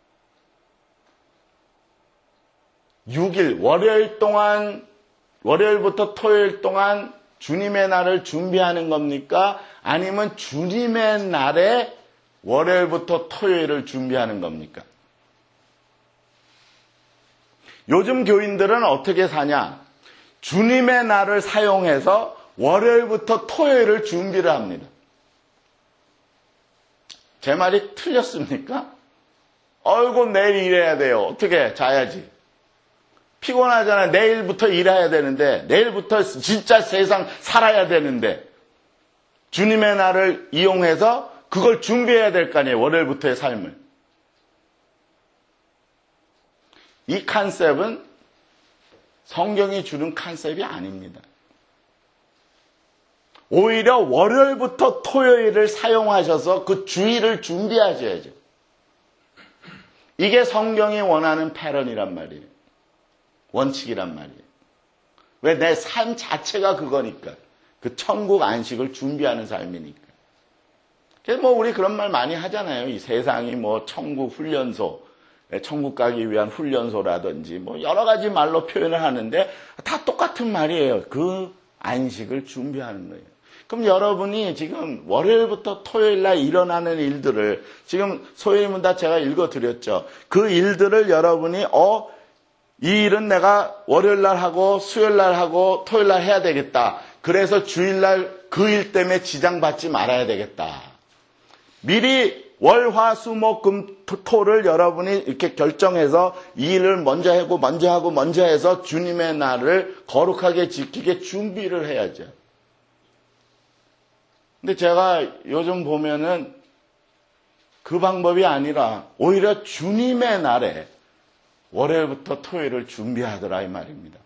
육 일, 월요일 동안, 월요일부터 토요일 동안 주님의 날을 준비하는 겁니까? 아니면 주님의 날에 월요일부터 토요일을 준비하는 겁니까? 요즘 교인들은 어떻게 사냐? 주님의 날을 사용해서 월요일부터 토요일을 준비를 합니다. 제 말이 틀렸습니까? 어이구 내일 일해야 돼요. 어떻게 자야지. 피곤하잖아요. 내일부터 일해야 되는데 내일부터 진짜 세상 살아야 되는데 주님의 날을 이용해서 그걸 준비해야 될 거 아니에요. 월요일부터의 삶을. 이 컨셉은 성경이 주는 컨셉이 아닙니다. 오히려 월요일부터 토요일을 사용하셔서 그 주일을 준비하셔야죠. 이게 성경이 원하는 패런이란 말이에요. 원칙이란 말이에요. 왜? 내 삶 자체가 그거니까. 그 천국 안식을 준비하는 삶이니까. 그래서 뭐 우리 그런 말 많이 하잖아요. 이 세상이 뭐 천국 훈련소, 천국 가기 위한 훈련소라든지 뭐 여러 가지 말로 표현을 하는데 다 똑같은 말이에요. 그 안식을 준비하는 거예요. 그럼 여러분이 지금 월요일부터 토요일 날 일어나는 일들을 지금 소위문 다 제가 읽어드렸죠. 그 일들을 여러분이 어, 이 일은 내가 월요일 날 하고 수요일 날 하고 토요일 날 해야 되겠다. 그래서 주일 날 그 일 때문에 지장받지 말아야 되겠다. 미리 월, 화, 수, 목, 금, 토를 여러분이 이렇게 결정해서 이 일을 먼저 하고 먼저 하고 먼저 해서 주님의 날을 거룩하게 지키게 준비를 해야죠. 근데 제가 요즘 보면은 그 방법이 아니라 오히려 주님의 날에 월요일부터 토요일을 준비하더라 이 말입니다.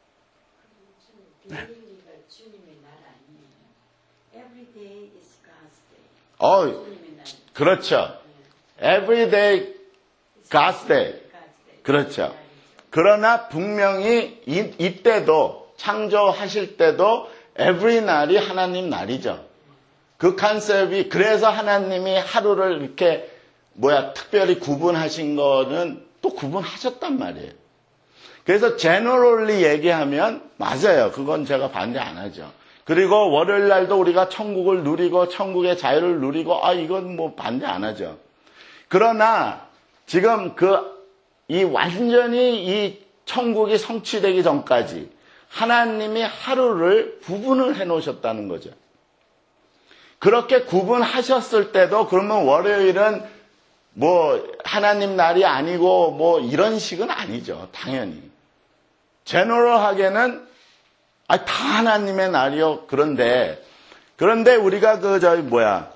네. 주님의 날 아니에요. Every day is God's day. 어, 그렇죠. Every day, God's day. 그렇죠. 그러나 분명히 이, 이때도 창조하실 때도 every 날이 하나님 날이죠. 그 컨셉이 그래서 하나님이 하루를 이렇게 뭐야 특별히 구분하신 거는 또 구분하셨단 말이에요. 그래서 제너럴리 얘기하면 맞아요. 그건 제가 반대 안 하죠. 그리고 월요일 날도 우리가 천국을 누리고 천국의 자유를 누리고 아 이건 뭐 반대 안 하죠. 그러나 지금 그 이 완전히 이 천국이 성취되기 전까지 하나님이 하루를 구분을 해 놓으셨다는 거죠. 그렇게 구분하셨을 때도 그러면 월요일은 뭐 하나님 날이 아니고 뭐 이런 식은 아니죠. 당연히. 제너럴하게는 아, 다 하나님의 날이요. 그런데 그런데 우리가 그 저기 뭐야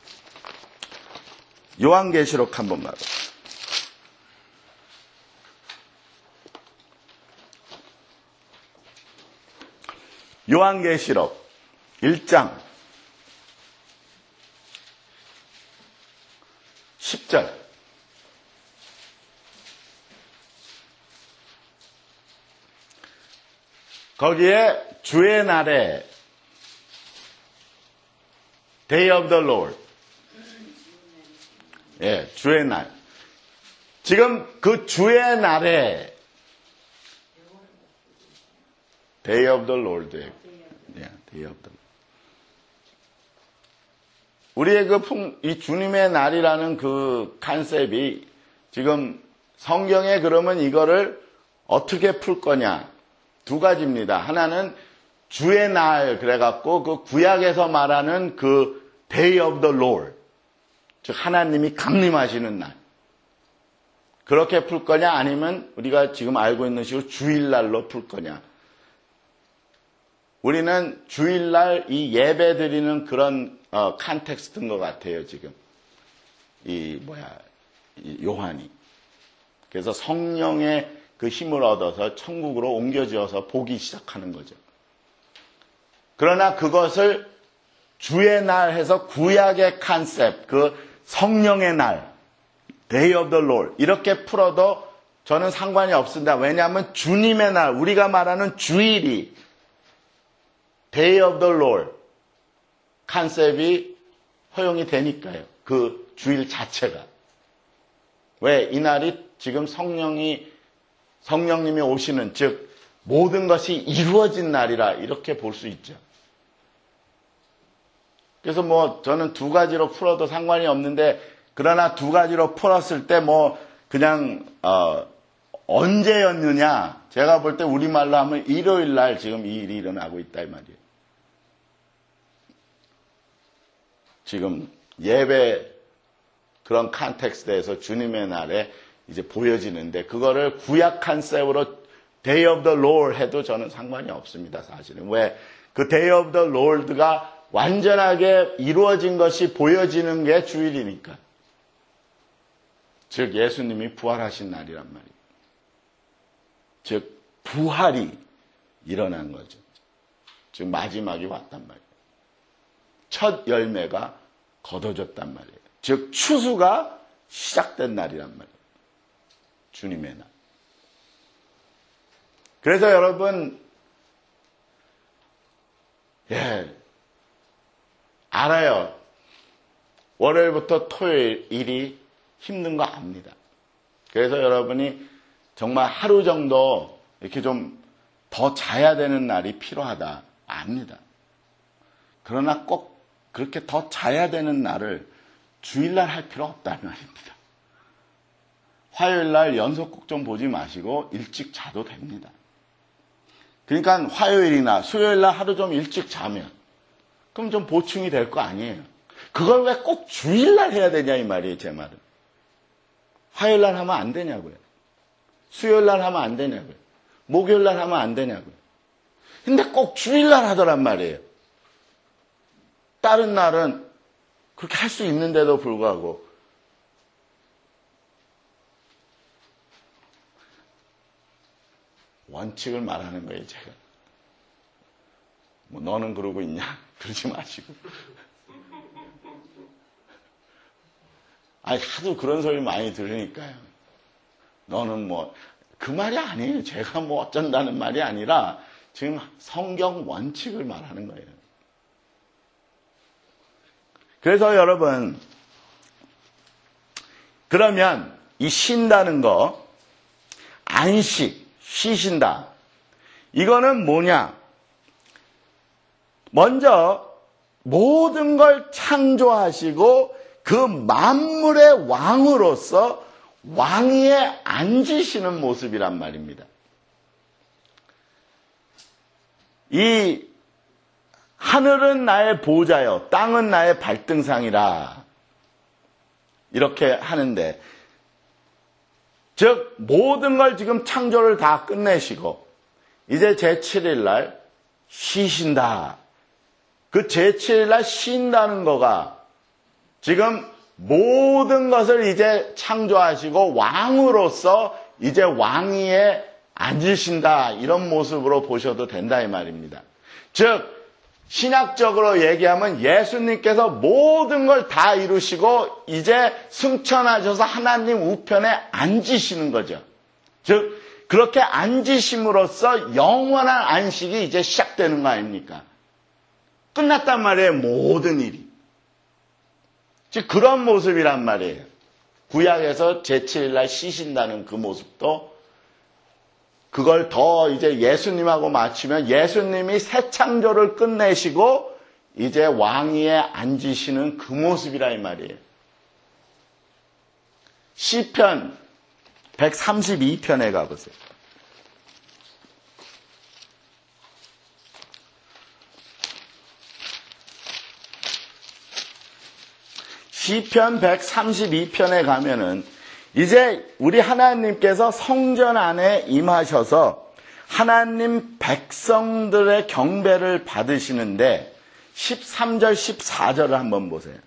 요한계시록 한번 봐봐. 요한계시록 일 장 십 절 거기에 주의 날에 Day of the Lord 예, 주의 날 지금 그 주의 날에 Day of the Lord 예, Day of the Lord 우리의 그 풍, 이 주님의 날이라는 그 컨셉이 지금 성경에 그러면 이거를 어떻게 풀 거냐? 두 가지입니다. 하나는 주의 날 그래갖고 그 구약에서 말하는 그 Day of the Lord 즉 하나님이 강림하시는 날 그렇게 풀 거냐 아니면 우리가 지금 알고 있는 식으로 주일날로 풀 거냐? 우리는 주일날 이 예배 드리는 그런 어, 컨텍스트인 것 같아요, 지금. 이, 뭐야, 이 요한이. 그래서 성령의 그 힘을 얻어서 천국으로 옮겨지어서 보기 시작하는 거죠. 그러나 그것을 주의 날 해서 구약의 컨셉, 그 성령의 날, Day of the Lord, 이렇게 풀어도 저는 상관이 없습니다. 왜냐하면 주님의 날, 우리가 말하는 주일이 Day of the Lord, 컨셉이 허용이 되니까요. 그 주일 자체가. 왜? 이날이 지금 성령이, 성령님이 오시는, 즉, 모든 것이 이루어진 날이라 이렇게 볼 수 있죠. 그래서 뭐, 저는 두 가지로 풀어도 상관이 없는데, 그러나 두 가지로 풀었을 때 뭐, 그냥, 어, 언제였느냐? 제가 볼 때 우리말로 하면 일요일 날 지금 이 일이 일어나고 있다, 이 말이에요. 지금 예배 그런 컨텍스트에서 주님의 날에 이제 보여지는데 그거를 구약 컨셉으로 Day of the Lord 해도 저는 상관이 없습니다. 사실은. 왜? 그 Day of the Lord가 완전하게 이루어진 것이 보여지는 게 주일이니까. 즉 예수님이 부활하신 날이란 말이에요. 즉 부활이 일어난 거죠. 즉 마지막이 왔단 말이에요. 첫 열매가 거둬졌단 말이에요. 즉 추수가 시작된 날이란 말이에요. 주님의 날. 그래서 여러분 예 알아요. 월요일부터 토요일이 힘든 거 압니다. 그래서 여러분이 정말 하루 정도 이렇게 좀 더 자야 되는 날이 필요하다 압니다. 그러나 꼭 그렇게 더 자야 되는 날을 주일날 할 필요 없다는 말입니다. 화요일날 연속곡 좀 보지 마시고 일찍 자도 됩니다. 그러니까 화요일이나 수요일날 하루 좀 일찍 자면 그럼 좀 보충이 될 거 아니에요. 그걸 왜 꼭 주일날 해야 되냐 이 말이에요. 제 말은. 화요일날 하면 안 되냐고요. 수요일날 하면 안 되냐고요. 목요일날 하면 안 되냐고요. 근데 꼭 주일날 하더란 말이에요. 다른 날은 그렇게 할 수 있는데도 불구하고 원칙을 말하는 거예요, 제가. 뭐 너는 그러고 있냐? 그러지 마시고. 아니, 하도 그런 소리 많이 들으니까요. 너는 뭐, 그 말이 아니에요. 제가 뭐 어쩐다는 말이 아니라 지금 성경 원칙을 말하는 거예요. 그래서 여러분, 그러면 이 쉰다는 거, 안식, 쉬신다. 이거는 뭐냐? 먼저 모든 걸 창조하시고 그 만물의 왕으로서 왕위에 앉으시는 모습이란 말입니다. 이 하늘은 나의 보좌요, 땅은 나의 발등상이라 이렇게 하는데, 즉 모든 걸 지금 창조를 다 끝내시고 이제 제칠 일 날 쉬신다. 그 제칠 일 날 쉰다는 거가 지금 모든 것을 이제 창조하시고 왕으로서 이제 왕위에 앉으신다, 이런 모습으로 보셔도 된다 이 말입니다. 즉 신학적으로 얘기하면 예수님께서 모든 걸 다 이루시고 이제 승천하셔서 하나님 우편에 앉으시는 거죠. 즉 그렇게 앉으심으로써 영원한 안식이 이제 시작되는 거 아닙니까? 끝났단 말이에요, 모든 일이. 즉 그런 모습이란 말이에요. 구약에서 제칠 일 날 쉬신다는 그 모습도, 그걸 더 이제 예수님하고 맞추면 예수님이 새 창조를 끝내시고 이제 왕위에 앉으시는 그 모습이라 이 말이에요. 시편 백삼십이 편에 가보세요. 시편 백삼십이 편에 가면은 이제 우리 하나님께서 성전 안에 임하셔서 하나님 백성들의 경배를 받으시는데 십삼 절 십사 절을 한번 보세요.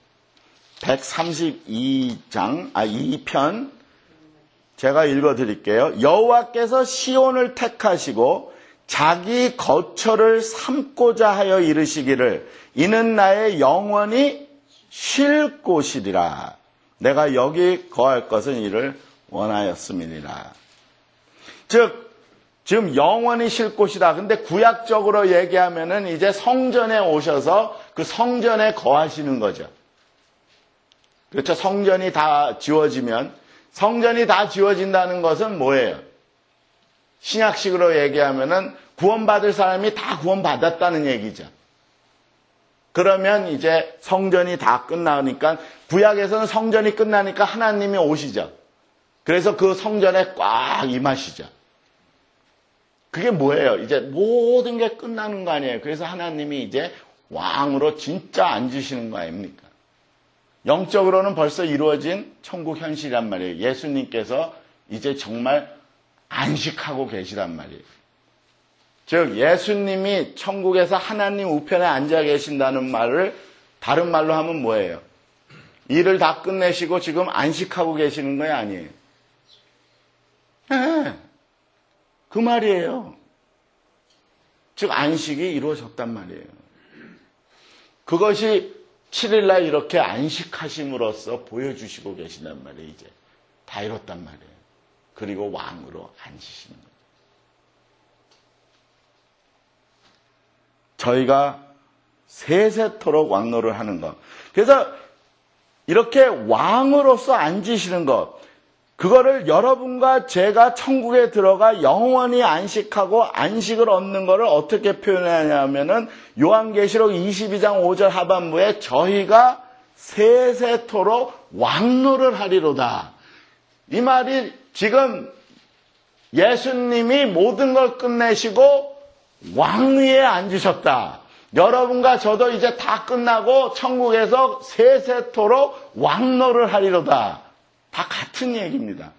백삼십이 장, 아, 이 편 제가 읽어드릴게요. 여호와께서 시온을 택하시고 자기 거처를 삼고자 하여 이르시기를 이는 나의 영원히 쉴 곳이리라. 내가 여기 거할 것은 이를 원하였음이니라. 즉 지금 영원히 쉴 곳이다. 근데 구약적으로 얘기하면은 이제 성전에 오셔서 그 성전에 거하시는 거죠. 그렇죠. 성전이 다 지워지면, 성전이 다 지워진다는 것은 뭐예요? 신약식으로 얘기하면은 구원받을 사람이 다 구원받았다는 얘기죠. 그러면 이제 성전이 다 끝나니까, 구약에서는 성전이 끝나니까 하나님이 오시죠. 그래서 그 성전에 꽉 임하시죠. 그게 뭐예요? 이제 모든 게 끝나는 거 아니에요. 그래서 하나님이 이제 왕으로 진짜 앉으시는 거 아닙니까? 영적으로는 벌써 이루어진 천국 현실이란 말이에요. 예수님께서 이제 정말 안식하고 계시란 말이에요. 즉 예수님이 천국에서 하나님 우편에 앉아 계신다는 말을 다른 말로 하면 뭐예요? 일을 다 끝내시고 지금 안식하고 계시는 거예요, 아니에요? 네, 그 말이에요. 즉 안식이 이루어졌단 말이에요. 그것이 칠 일 날 이렇게 안식하심으로써 보여주시고 계신단 말이에요. 이제 다 이뤘단 말이에요. 그리고 왕으로 앉으시는 거예요. 저희가 세세토록 왕노를 하는 것. 그래서 이렇게 왕으로서 앉으시는 것, 그거를 여러분과 제가 천국에 들어가 영원히 안식하고 안식을 얻는 것을 어떻게 표현하냐면은 요한계시록 이십이 장 오 절 하반부에 저희가 세세토록 왕노를 하리로다. 이 말이 지금 예수님이 모든 걸 끝내시고 왕위에 앉으셨다. 여러분과 저도 이제 다 끝나고 천국에서 세세토록 왕노를 하리로다. 다 같은 얘기입니다.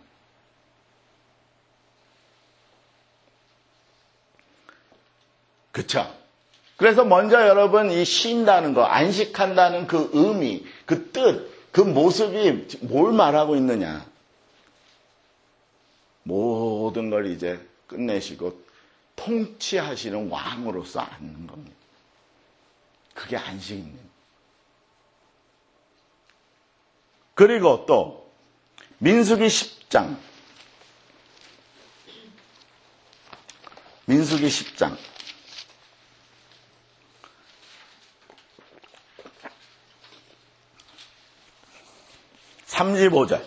그쵸? 그래서 먼저 여러분 이 쉰다는 거, 안식한다는 그 의미, 그 뜻, 그 모습이 뭘 말하고 있느냐. 모든 걸 이제 끝내시고 통치하시는 왕으로서 앉는 겁니다. 그게 안식입니다. 그리고 또 민수기 십 장. 민수기 십 장. 삼십오 절.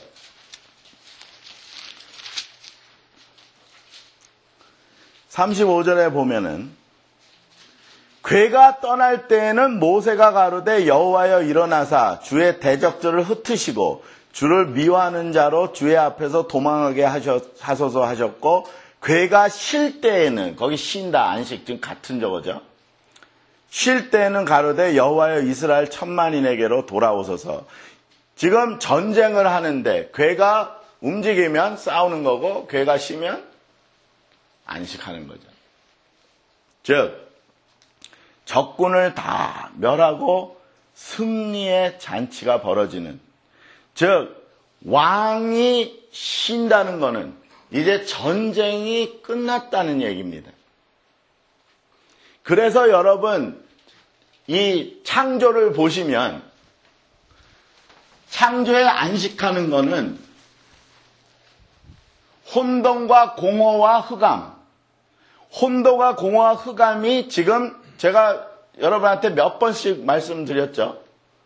삼십오 절에 보면은 괴가 떠날 때에는 모세가 가로되 여호와여 일어나사 주의 대적들을 흩으시고 주를 미워하는 자로 주의 앞에서 도망하게 하소서 하셨고, 괴가 쉴 때에는, 거기 쉰다 안식 지금 같은 저거죠. 쉴 때에는 가로되 여호와여 이스라엘 천만인에게로 돌아오소서. 지금 전쟁을 하는데 괴가 움직이면 싸우는 거고 괴가 쉬면 안식하는 거죠. 즉 적군을 다 멸하고 승리의 잔치가 벌어지는, 즉 왕이 쉰다는 것은 이제 전쟁이 끝났다는 얘기입니다. 그래서 여러분 이 창조를 보시면 창조에 안식하는 것은 혼돈과 공허와 흑암, 혼돈과 공허와 흑암이 지금 제가 여러분한테 몇 번씩 말씀드렸죠.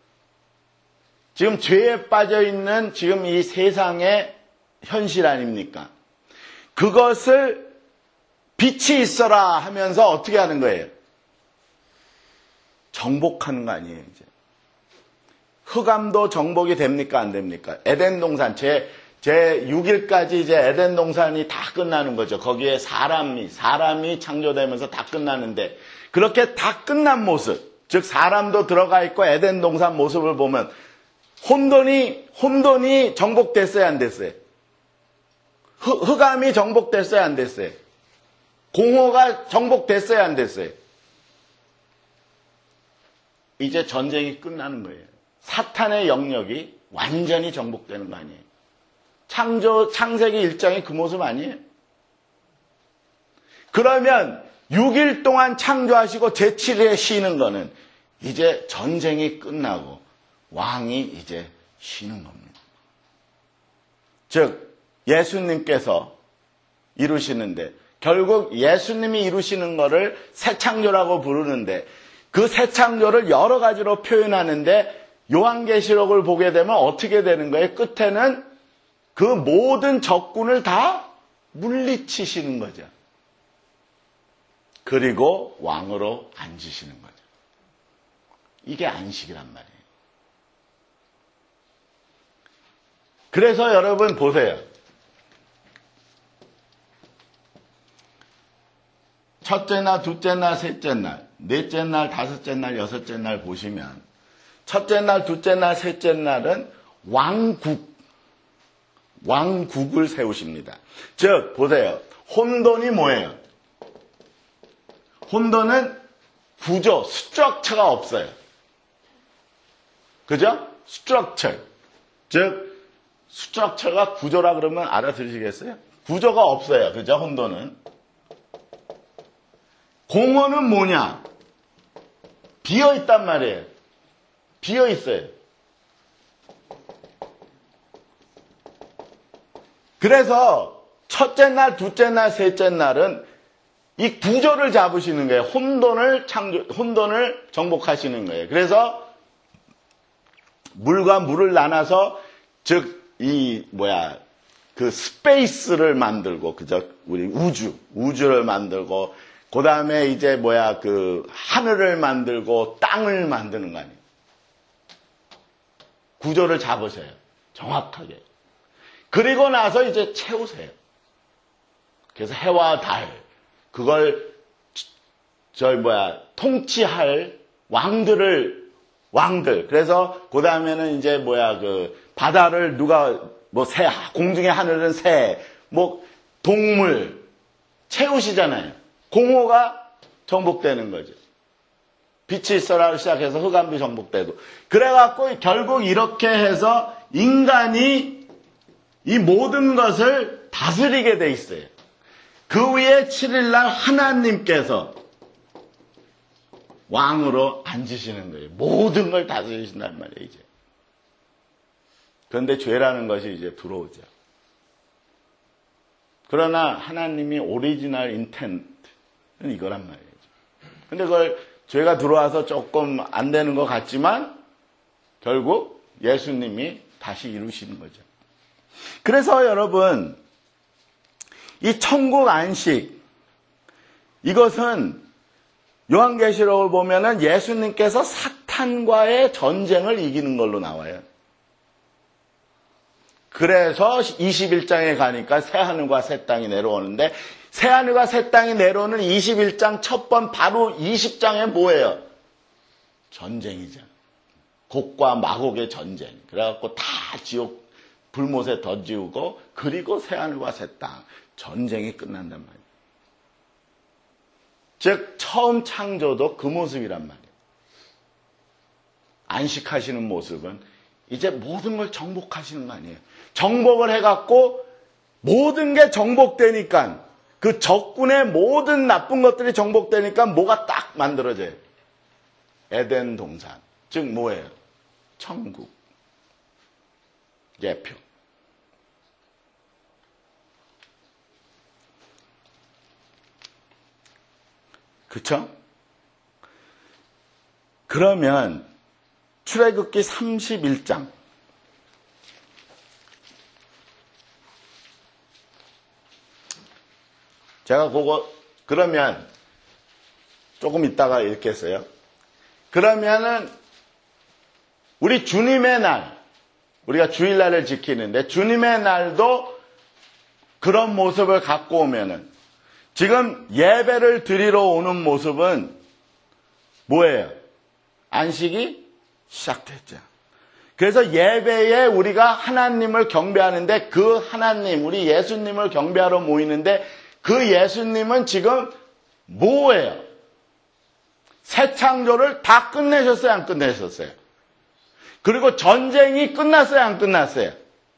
지금 죄에 빠져있는 지금 이 세상의 현실 아닙니까? 그것을 빛이 있어라 하면서 어떻게 하는 거예요? 정복하는 거 아니에요, 이제. 흑암도 정복이 됩니까? 안 됩니까? 에덴 동산, 제, 제 육 일까지 이제 에덴 동산이 다 끝나는 거죠. 거기에 사람이, 사람이 창조되면서 다 끝나는데, 그렇게 다 끝난 모습, 즉, 사람도 들어가 있고 에덴 동산 모습을 보면, 혼돈이, 혼돈이 정복됐어요, 안 됐어요? 흑, 흑암이 정복됐어요, 안 됐어요? 공허가 정복됐어요, 안 됐어요? 이제 전쟁이 끝나는 거예요. 사탄의 영역이 완전히 정복되는 거 아니에요? 창조, 창세기 일 장이 그 모습 아니에요? 그러면 육 일 동안 창조하시고 제칠 일에 쉬는 거는 이제 전쟁이 끝나고 왕이 이제 쉬는 겁니다. 즉 예수님께서 이루시는데, 결국 예수님이 이루시는 거를 새 창조라고 부르는데, 그 새 창조를 여러 가지로 표현하는데 요한계시록을 보게 되면 어떻게 되는 거예요? 끝에는 그 모든 적군을 다 물리치시는 거죠. 그리고 왕으로 앉으시는 거죠. 이게 안식이란 말이에요. 그래서 여러분 보세요. 첫째 날, 둘째 날, 셋째 날, 넷째 날, 다섯째 날, 여섯째 날 보시면 첫째 날, 둘째 날, 셋째 날은 왕국, 왕국을 세우십니다. 즉 보세요. 혼돈이 뭐예요? 혼돈은 구조, 스트럭처가 없어요. 그죠? 스트럭처. 즉 스트럭처가 구조라 그러면 알아들으시겠어요? 구조가 없어요. 그죠? 혼돈은. 공허는 뭐냐? 비어있단 말이에요. 비어있어요. 그래서 첫째 날, 둘째 날, 셋째 날은 이 구조를 잡으시는 거예요. 혼돈을 창조, 혼돈을 정복하시는 거예요. 그래서 물과 물을 나눠서, 즉, 이, 뭐야, 그 스페이스를 만들고, 그죠? 우리 우주, 우주를 만들고, 그 다음에 이제 뭐야, 그 하늘을 만들고 땅을 만드는 거 아니에요. 구조를 잡으세요. 정확하게. 그리고 나서 이제 채우세요. 그래서 해와 달, 그걸, 저 뭐야, 통치할 왕들을, 왕들. 그래서 그 다음에는 이제 뭐야, 그 바다를 누가, 뭐 새, 공중의 하늘은 새, 뭐 동물 채우시잖아요. 공허가 정복되는 거죠. 빛이 있어라 시작해서 흑암도 정복되고. 그래갖고 결국 이렇게 해서 인간이 이 모든 것을 다스리게 돼 있어요. 그 위에 칠 일날 하나님께서 왕으로 앉으시는 거예요. 모든 걸 다스리신단 말이에요, 이제. 그런데 죄라는 것이 이제 들어오죠. 그러나 하나님이 오리지널 인텐트는 이거란 말이죠. 근데 그걸 죄가 들어와서 조금 안 되는 것 같지만 결국 예수님이 다시 이루시는 거죠. 그래서 여러분, 이 천국 안식, 이것은 요한계시록을 보면은 예수님께서 사탄과의 전쟁을 이기는 걸로 나와요. 그래서 이십일 장에 가니까 새하늘과 새 땅이 내려오는데, 새하늘과 새 땅이 내려오는 이십일 장 첫 번 바로 이십 장에 뭐예요? 전쟁이죠. 곡과 마곡의 전쟁. 그래갖고 다 지옥 불못에 던지우고, 그리고 새하늘과 새 땅. 전쟁이 끝난단 말이에요. 즉 처음 창조도 그 모습이란 말이에요. 안식하시는 모습은 이제 모든 걸 정복하시는 거 아니에요. 정복을 해갖고 모든 게 정복되니까, 그 적군의 모든 나쁜 것들이 정복되니까 뭐가 딱 만들어져요. 에덴 동산. 즉 뭐예요? 천국. 예표. 그쵸? 그러면 출애굽기 삼십일 장. 제가 그거 그러면 조금 이따가 읽겠어요. 그러면은 우리 주님의 날, 우리가 주일날을 지키는데 주님의 날도 그런 모습을 갖고 오면은, 지금 예배를 드리러 오는 모습은 뭐예요? 안식이 시작됐죠. 그래서 예배에 우리가 하나님을 경배하는데, 그 하나님, 우리 예수님을 경배하러 모이는데, 그 예수님은 지금 뭐예요? 새 창조를 다 끝내셨어요? 안 끝내셨어요? 그리고 전쟁이 끝났어요? 안 끝났어요?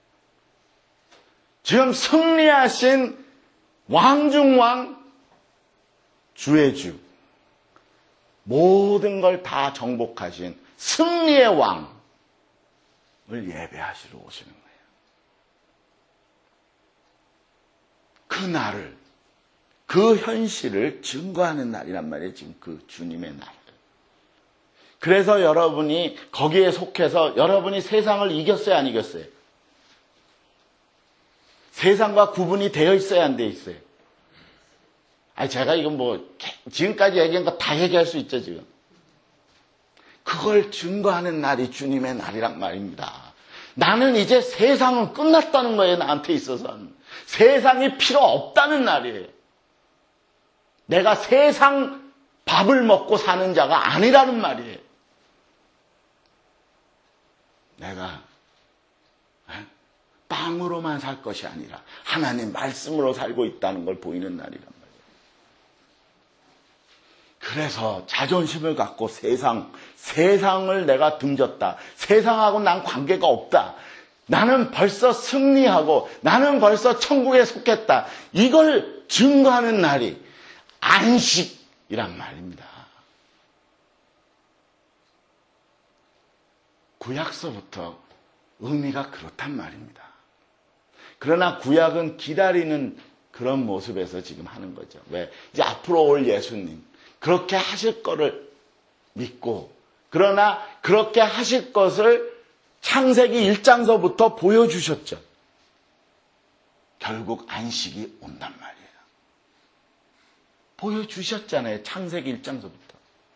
지금 승리하신 왕중왕, 주의 주, 모든 걸 다 정복하신 승리의 왕을 예배하시러 오시는 거예요. 그 날을, 그 현실을 증거하는 날이란 말이에요. 지금 그 주님의 날. 그래서 여러분이 거기에 속해서 여러분이 세상을 이겼어요? 안 이겼어요? 세상과 구분이 되어 있어야 안 되어 있어요? 아니, 제가 이건 뭐, 지금까지 얘기한 거 다 얘기할 수 있죠, 지금. 그걸 증거하는 날이 주님의 날이란 말입니다. 나는 이제 세상은 끝났다는 거예요, 나한테 있어서는. 세상이 필요 없다는 날이에요. 내가 세상 밥을 먹고 사는 자가 아니라는 말이에요. 내가 빵으로만 살 것이 아니라 하나님 말씀으로 살고 있다는 걸 보이는 날이란 말이에요. 그래서 자존심을 갖고 세상, 세상을 내가 등졌다. 세상하고 난 관계가 없다. 나는 벌써 승리하고 나는 벌써 천국에 속했다. 이걸 증거하는 날이 안식이란 말입니다. 구약서부터 의미가 그렇단 말입니다. 그러나 구약은 기다리는 그런 모습에서 지금 하는 거죠. 왜? 이제 앞으로 올 예수님, 그렇게 하실 거를 믿고, 그러나 그렇게 하실 것을 창세기 일 장서부터 보여주셨죠. 결국 안식이 온단 말이에요. 보여주셨잖아요. 창세기 일 장서부터.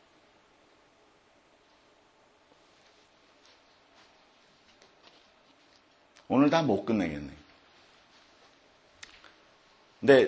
오늘 다 못 끝내겠네요. 근데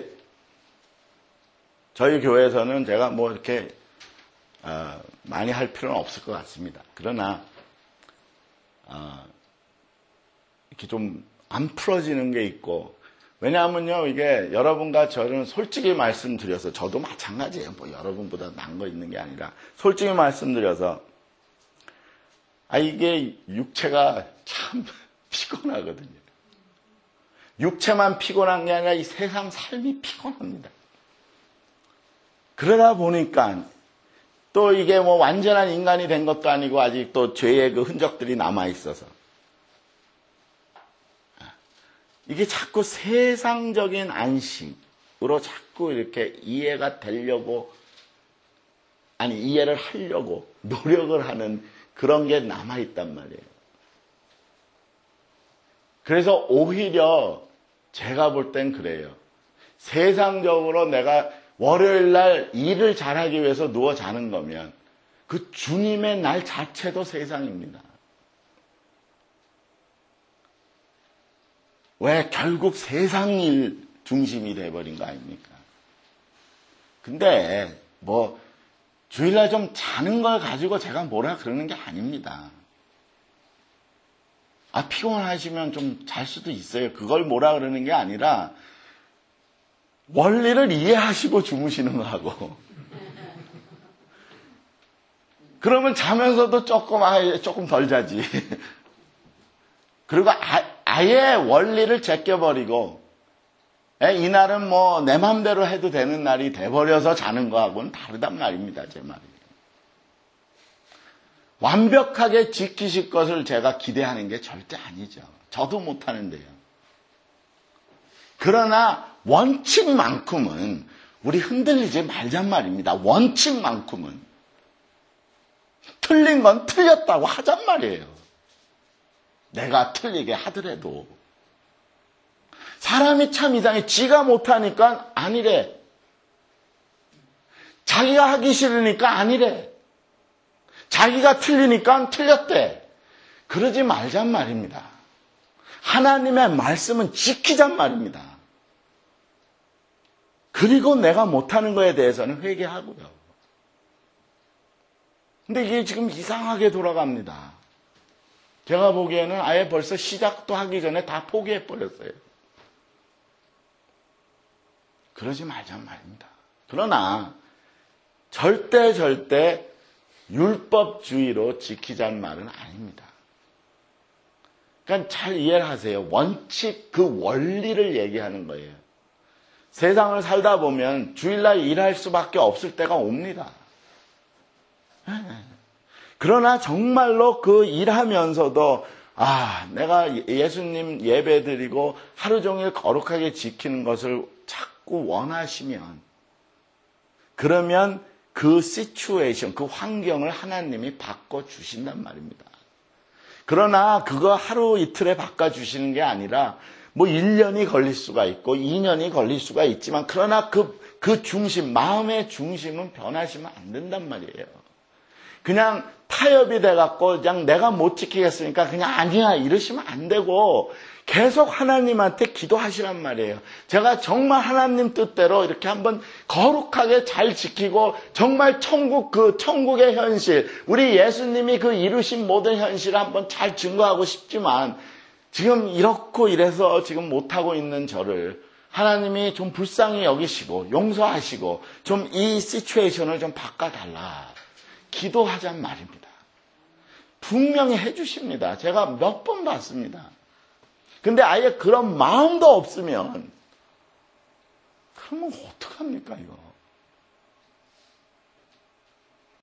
저희 교회에서는 제가 뭐 이렇게 어, 많이 할 필요는 없을 것 같습니다. 그러나 어, 이렇게 좀 안 풀어지는 게 있고, 왜냐하면요, 이게 여러분과 저는 솔직히 말씀드려서, 저도 마찬가지예요. 뭐 여러분보다 나은 거 있는 게 아니라 솔직히 말씀드려서, 아 이게 육체가 참 피곤하거든요. 육체만 피곤한 게 아니라 이 세상 삶이 피곤합니다. 그러다 보니까 또 이게 뭐 완전한 인간이 된 것도 아니고 아직 또 죄의 그 흔적들이 남아 있어서 이게 자꾸 세상적인 안식으로 자꾸 이렇게 이해가 되려고, 아니, 이해를 하려고 노력을 하는 그런 게 남아있단 말이에요. 그래서 오히려 제가 볼 땐 그래요. 세상적으로 내가 월요일 날 일을 잘하기 위해서 누워 자는 거면 그 주님의 날 자체도 세상입니다. 왜? 결국 세상 일 중심이 돼버린 거 아닙니까? 근데 뭐 주일날 좀 자는 걸 가지고 제가 뭐라 그러는 게 아닙니다. 아, 피곤하시면 좀 잘 수도 있어요. 그걸 뭐라 그러는 게 아니라 원리를 이해하시고 주무시는 거하고 그러면 자면서도 조금 아예 조금 덜 자지. 그리고 아, 아예 원리를 제껴버리고 이날은 뭐 내 맘대로 해도 되는 날이 돼버려서 자는 거하고는 다르단 말입니다. 제 말이. 완벽하게 지키실 것을 제가 기대하는 게 절대 아니죠. 저도 못하는데요. 그러나 원칙만큼은 우리 흔들리지 말잔 말입니다. 원칙만큼은. 틀린 건 틀렸다고 하잔 말이에요. 내가 틀리게 하더라도. 사람이 참 이상해. 지가 못하니까 아니래. 자기가 하기 싫으니까 아니래. 자기가 틀리니까 틀렸대. 그러지 말잔 말입니다. 하나님의 말씀은 지키잔 말입니다. 그리고 내가 못하는 거에 대해서는 회개하고요. 근데 이게 지금 이상하게 돌아갑니다. 제가 보기에는 아예 벌써 시작도 하기 전에 다 포기해버렸어요. 그러지 말잔 말입니다. 그러나 절대 절대 율법주의로 지키자는 말은 아닙니다. 그러니까 잘 이해를 하세요. 원칙, 그 원리를 얘기하는 거예요. 세상을 살다 보면 주일날 일할 수밖에 없을 때가 옵니다. 그러나 정말로 그 일하면서도 아, 내가 예수님 예배 드리고 하루 종일 거룩하게 지키는 것을 자꾸 원하시면 그러면 그 시츄에이션, 그 환경을 하나님이 바꿔주신단 말입니다. 그러나 그거 하루 이틀에 바꿔주시는 게 아니라 뭐 일 년이 걸릴 수가 있고 이 년이 걸릴 수가 있지만 그러나 그, 그 중심, 마음의 중심은 변하시면 안 된단 말이에요. 그냥 타협이 돼갖고 그냥 내가 못 지키겠으니까 그냥 아니야 이러시면 안 되고 계속 하나님한테 기도하시란 말이에요. 제가 정말 하나님 뜻대로 이렇게 한번 거룩하게 잘 지키고 정말 천국 그 천국의 현실, 우리 예수님이 그 이루신 모든 현실을 한번 잘 증거하고 싶지만 지금 이렇고 이래서 지금 못하고 있는 저를 하나님이 좀 불쌍히 여기시고 용서하시고 좀 이 시츄에이션을 좀 바꿔달라. 기도하자는 말입니다. 분명히 해주십니다. 제가 몇 번 봤습니다. 근데 아예 그런 마음도 없으면 그러면 어떡합니까 이거.